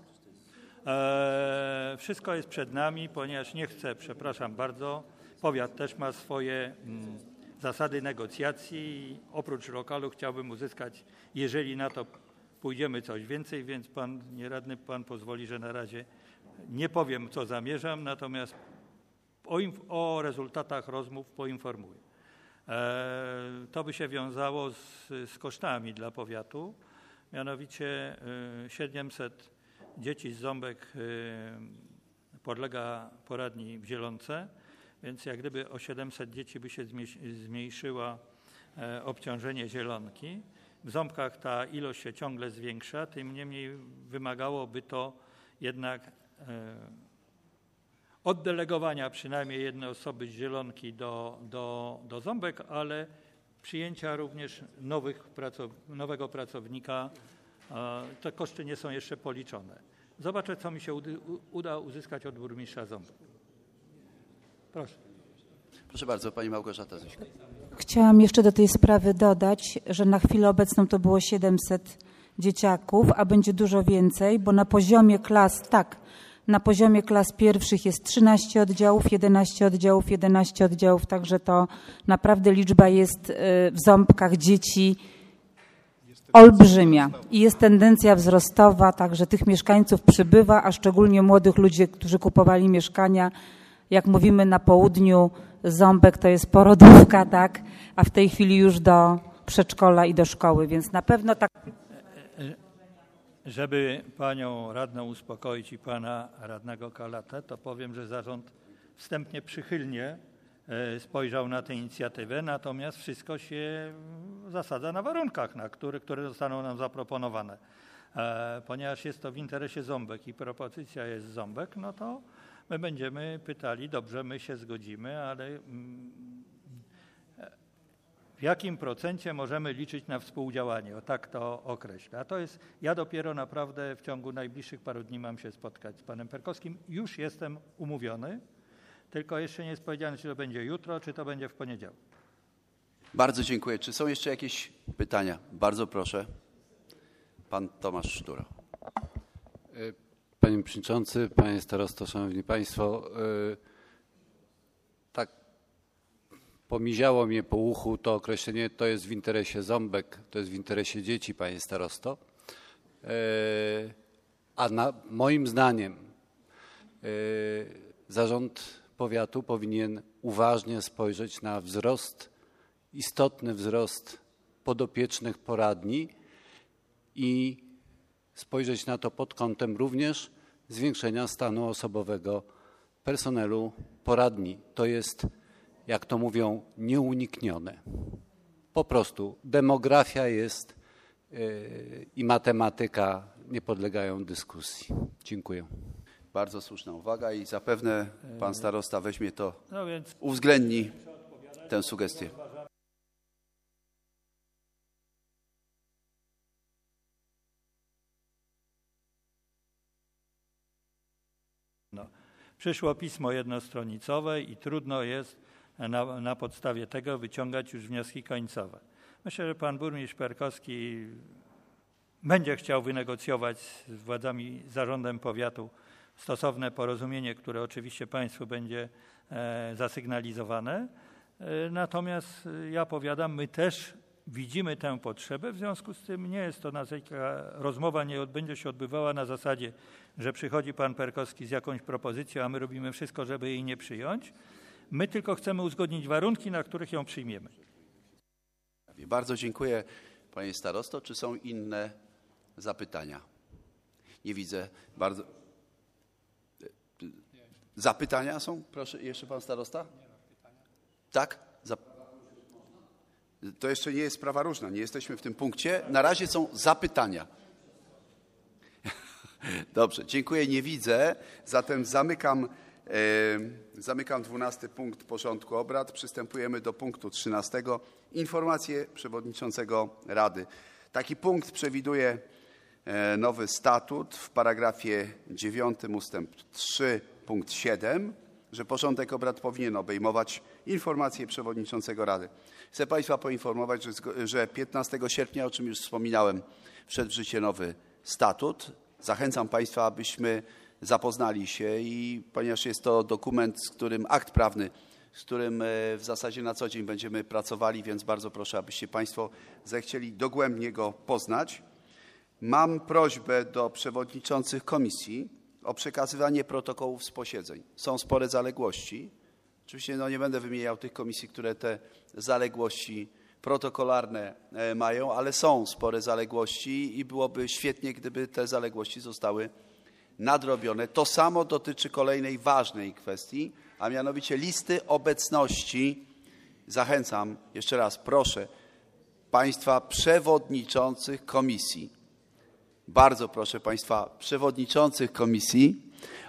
E, wszystko jest przed nami, ponieważ nie chcę, przepraszam bardzo, powiat też ma swoje mm, zasady negocjacji i oprócz lokalu chciałbym uzyskać, jeżeli na to pójdziemy, coś więcej, więc pan nieradny, pan pozwoli, że na razie nie powiem, co zamierzam, natomiast o, o rezultatach rozmów poinformuję. To by się wiązało z, z kosztami dla powiatu, mianowicie siedemset dzieci z Ząbek podlega poradni w Zielonce, więc jak gdyby o siedemset dzieci by się zmniejszyło obciążenie Zielonki. W Ząbkach ta ilość się ciągle zwiększa, tym niemniej wymagałoby to jednak oddelegowania przynajmniej jednej osoby z Zielonki do, do, do Ząbek, ale przyjęcia również nowych pracow, nowego pracownika. Te koszty nie są jeszcze policzone. Zobaczę, co mi się uda uzyskać od burmistrza Ząbek. Proszę. Proszę bardzo, pani Małgorzata Zyśko. Chciałam jeszcze do tej sprawy dodać, że na chwilę obecną to było siedemset dzieciaków, a będzie dużo więcej, bo na poziomie klas, tak, na poziomie klas pierwszych jest trzynaście oddziałów, jedenaście oddziałów, jedenaście oddziałów, także to naprawdę liczba jest w Ząbkach dzieci olbrzymia i jest tendencja wzrostowa, także tych mieszkańców przybywa, a szczególnie młodych ludzi, którzy kupowali mieszkania, jak mówimy na południu, Ząbek to jest porodówka, tak, a w tej chwili już do przedszkola i do szkoły, więc na pewno tak. Żeby panią radną uspokoić i pana radnego Kalatę, to powiem, że zarząd wstępnie przychylnie spojrzał na tę inicjatywę, natomiast wszystko się zasadza na warunkach, na które, które zostaną nam zaproponowane. Ponieważ jest to w interesie Ząbek i propozycja jest Ząbek, no to my będziemy pytali, dobrze, my się zgodzimy, ale w jakim procencie możemy liczyć na współdziałanie? O tak to określę. A to jest, ja dopiero naprawdę w ciągu najbliższych paru dni mam się spotkać z panem Perkowskim. Już jestem umówiony, tylko jeszcze nie jest powiedziane, czy to będzie jutro, czy to będzie w poniedziałek. Bardzo dziękuję. Czy są jeszcze jakieś pytania? Bardzo proszę. Pan Tomasz Sztura. Panie Przewodniczący, Panie Starosto, Szanowni Państwo, tak pomiziało mnie po uchu to określenie, to jest w interesie ząbek, to jest w interesie dzieci, panie starosto. A na, moim zdaniem zarząd powiatu powinien uważnie spojrzeć na wzrost, istotny wzrost podopiecznych poradni i spojrzeć na to pod kątem również zwiększenia stanu osobowego personelu poradni. To jest, jak to mówią, nieuniknione. Po prostu demografia jest yy, i matematyka nie podlegają dyskusji. Dziękuję. Bardzo słuszna uwaga i zapewne pan starosta weźmie to, no więc... uwzględni tę sugestię. No. Przyszło pismo jednostronicowe i trudno jest na, na podstawie tego wyciągać już wnioski końcowe. Myślę, że pan burmistrz Perkowski będzie chciał wynegocjować z władzami, zarządem powiatu stosowne porozumienie, które oczywiście państwu będzie e, zasygnalizowane. E, natomiast ja powiadam, my też widzimy tę potrzebę, w związku z tym nie jest to taka rozmowa, nie będzie się odbywała na zasadzie, że przychodzi pan Perkowski z jakąś propozycją, a my robimy wszystko, żeby jej nie przyjąć. My tylko chcemy uzgodnić warunki, na których ją przyjmiemy. Bardzo dziękuję, panie starosto. Czy są inne zapytania? Nie widzę. Bardzo. Zapytania są? Proszę, jeszcze pan starosta? Tak? Zap... To jeszcze nie jest sprawa różna. Nie jesteśmy w tym punkcie. Na razie są zapytania. Dobrze, dziękuję. Nie widzę. Zatem zamykam, e, zamykam dwunasty punkt porządku obrad. Przystępujemy do punktu trzynastego. Informacje przewodniczącego Rady. Taki punkt przewiduje e, nowy statut w paragrafie dziewiątym ustęp trzy punkt siedem, że porządek obrad powinien obejmować informacje przewodniczącego Rady. Chcę państwa poinformować, że, że piętnastego sierpnia, o czym już wspominałem, wszedł w życie nowy statut. Zachęcam państwa, abyśmy zapoznali się i ponieważ jest to dokument, z którym akt prawny, z którym w zasadzie na co dzień będziemy pracowali, więc bardzo proszę, abyście państwo zechcieli dogłębnie go poznać. Mam prośbę do przewodniczących komisji o przekazywanie protokołów z posiedzeń. Są spore zaległości. Oczywiście no, nie będę wymieniał tych komisji, które te zaległości protokolarne mają, ale są spore zaległości i byłoby świetnie, gdyby te zaległości zostały nadrobione. To samo dotyczy kolejnej ważnej kwestii, a mianowicie listy obecności. Zachęcam, jeszcze raz proszę, państwa przewodniczących komisji. Bardzo proszę państwa przewodniczących komisji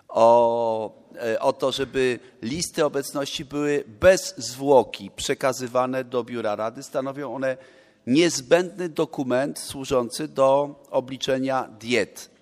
o, o to, żeby listy obecności były bez zwłoki przekazywane do Biura Rady. Stanowią one niezbędny dokument służący do obliczenia diet.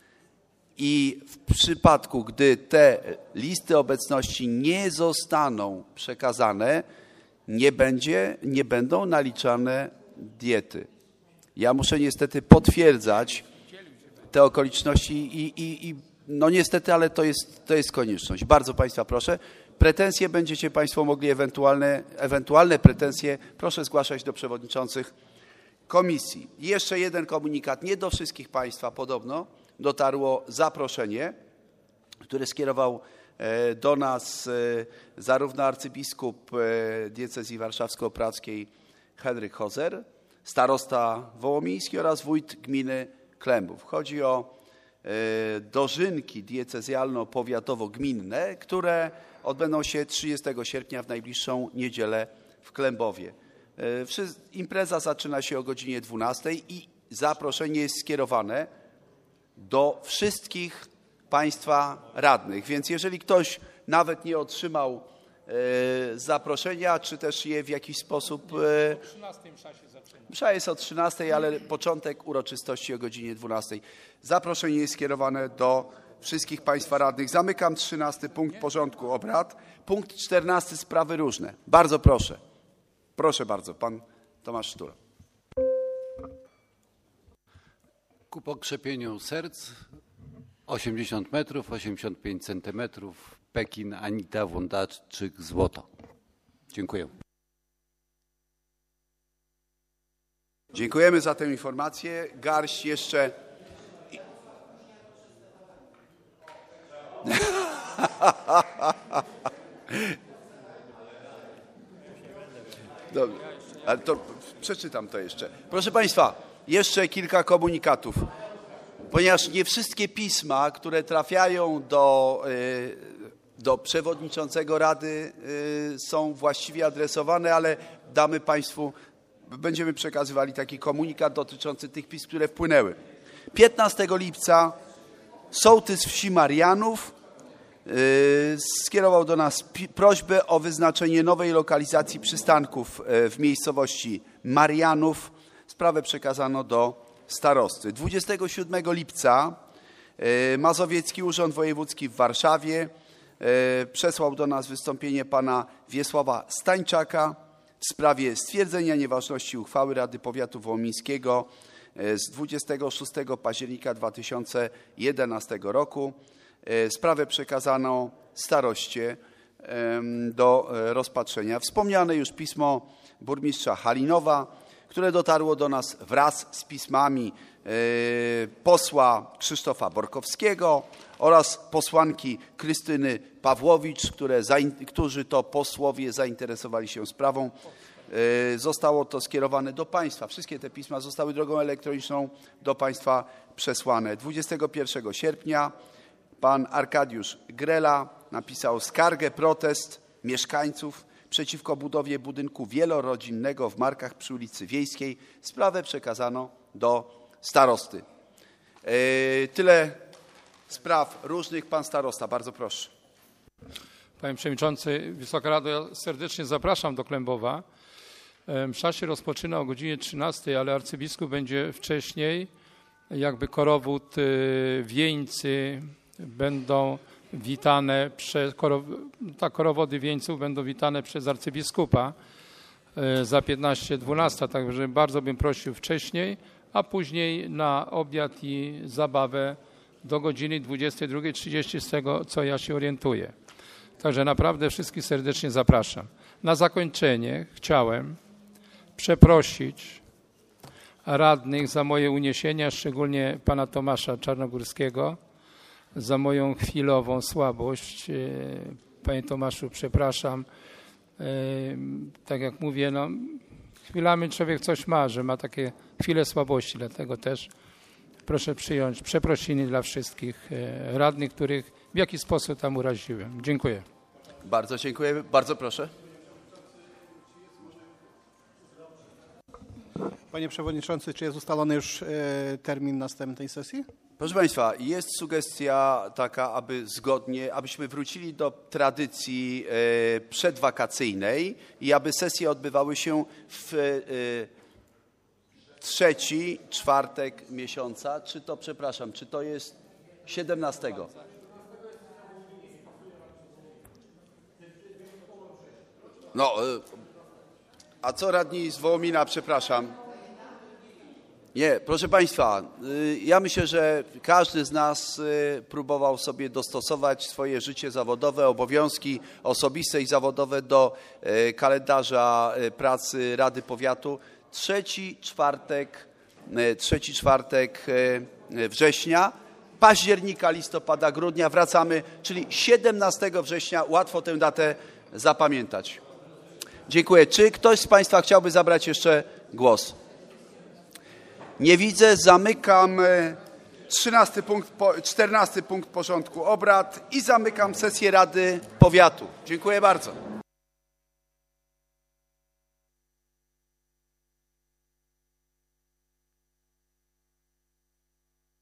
I w przypadku, gdy te listy obecności nie zostaną przekazane, nie, będzie, nie będą naliczane diety. Ja muszę niestety potwierdzać te okoliczności i, i, i no niestety, ale to jest, to jest konieczność. Bardzo państwa proszę. Pretensje będziecie państwo mogli, ewentualne, ewentualne pretensje, proszę zgłaszać do przewodniczących komisji. I jeszcze jeden komunikat. Nie do wszystkich państwa podobno dotarło zaproszenie, które skierował do nas zarówno arcybiskup diecezji warszawsko-prackiej Henryk Hozer, starosta wołomiński oraz wójt gminy Klębów. Chodzi o dożynki diecezjalno-powiatowo-gminne, które odbędą się trzydziestego sierpnia w najbliższą niedzielę w Klębowie. Impreza zaczyna się o godzinie dwunastej i zaproszenie jest skierowane do wszystkich państwa radnych. Więc jeżeli ktoś nawet nie otrzymał zaproszenia, czy też je w jakiś sposób... Msza jest o trzynastej, ale początek uroczystości o godzinie dwunastej. Zaproszenie jest skierowane do wszystkich państwa radnych. Zamykam trzynasty punkt porządku obrad. Punkt czternasty, sprawy różne. Bardzo proszę. Proszę bardzo, pan Tomasz Sztura. Ku pokrzepieniu serc osiemdziesiąt metrów, osiemdziesiąt pięć centymetrów. Pekin, Anita Wądaczyk, złoto. Dziękuję. Dziękujemy za tę informację. Garść jeszcze... Dobrze, ale to przeczytam to jeszcze. Proszę Państwa, jeszcze kilka komunikatów. Ponieważ nie wszystkie pisma, które trafiają do, do przewodniczącego Rady, są właściwie adresowane, ale damy Państwu, będziemy przekazywali taki komunikat dotyczący tych pism, które wpłynęły. piętnastego lipca sołtys wsi Marianów skierował do nas prośbę o wyznaczenie nowej lokalizacji przystanków w miejscowości Marianów. Sprawę przekazano do starosty. dwudziestego siódmego lipca Mazowiecki Urząd Wojewódzki w Warszawie przesłał do nas wystąpienie pana Wiesława Stańczaka w sprawie stwierdzenia nieważności uchwały Rady Powiatu Wołomińskiego z dwudziestego szóstego października dwa tysiące jedenastego roku. Sprawę przekazano staroście do rozpatrzenia. Wspomniane już pismo burmistrza Halinowa, które dotarło do nas wraz z pismami posła Krzysztofa Borkowskiego oraz posłanki Krystyny Pawłowicz, które, którzy to posłowie zainteresowali się sprawą. Zostało to skierowane do Państwa. Wszystkie te pisma zostały drogą elektroniczną do Państwa przesłane. dwudziestego pierwszego sierpnia pan Arkadiusz Grela napisał skargę, protest mieszkańców przeciwko budowie budynku wielorodzinnego w Markach przy ulicy Wiejskiej. Sprawę przekazano do starosty. Tyle spraw różnych. Pan starosta, bardzo proszę. Panie Przewodniczący, Wysoka Rado, ja serdecznie zapraszam do Klębowa. Msza się rozpoczyna o godzinie trzynastej, ale arcybiskup będzie wcześniej. Jakby korowód, wieńcy będą witane przez, tak, korowody wieńców będą witane przez arcybiskupa za piętnaście dwanaście, także bardzo bym prosił wcześniej, a później na obiad i zabawę do godziny dwudziestej drugiej trzydzieści, z tego co ja się orientuję. Także naprawdę wszystkich serdecznie zapraszam. Na zakończenie chciałem przeprosić radnych za moje uniesienia, szczególnie pana Tomasza Czarnogórskiego, za moją chwilową słabość. Panie Tomaszu, przepraszam. Tak jak mówię, no, chwilami człowiek coś ma, że ma takie chwile słabości, dlatego też proszę przyjąć przeprosiny dla wszystkich radnych, których w jakiś sposób tam uraziłem. Dziękuję. Bardzo dziękuję. Bardzo proszę. Panie Przewodniczący, czy jest ustalony już termin następnej sesji? Proszę Państwa, jest sugestia taka, aby zgodnie, abyśmy wrócili do tradycji przedwakacyjnej i aby sesje odbywały się w trzeci czwartek miesiąca. Czy to, przepraszam, czy to jest siedemnastego? No, a co radni z Wołomina, przepraszam? Nie, proszę Państwa, ja myślę, że każdy z nas próbował sobie dostosować swoje życie zawodowe, obowiązki osobiste i zawodowe do kalendarza pracy Rady Powiatu. Trzeci czwartek, trzeci czwartek września, października, listopada, grudnia wracamy, czyli siedemnastego września. Łatwo tę datę zapamiętać. Dziękuję. Czy ktoś z Państwa chciałby zabrać jeszcze głos? Nie widzę. Zamykam trzynasty punkt, czternasty punkt porządku obrad i zamykam sesję Rady Powiatu. Dziękuję bardzo.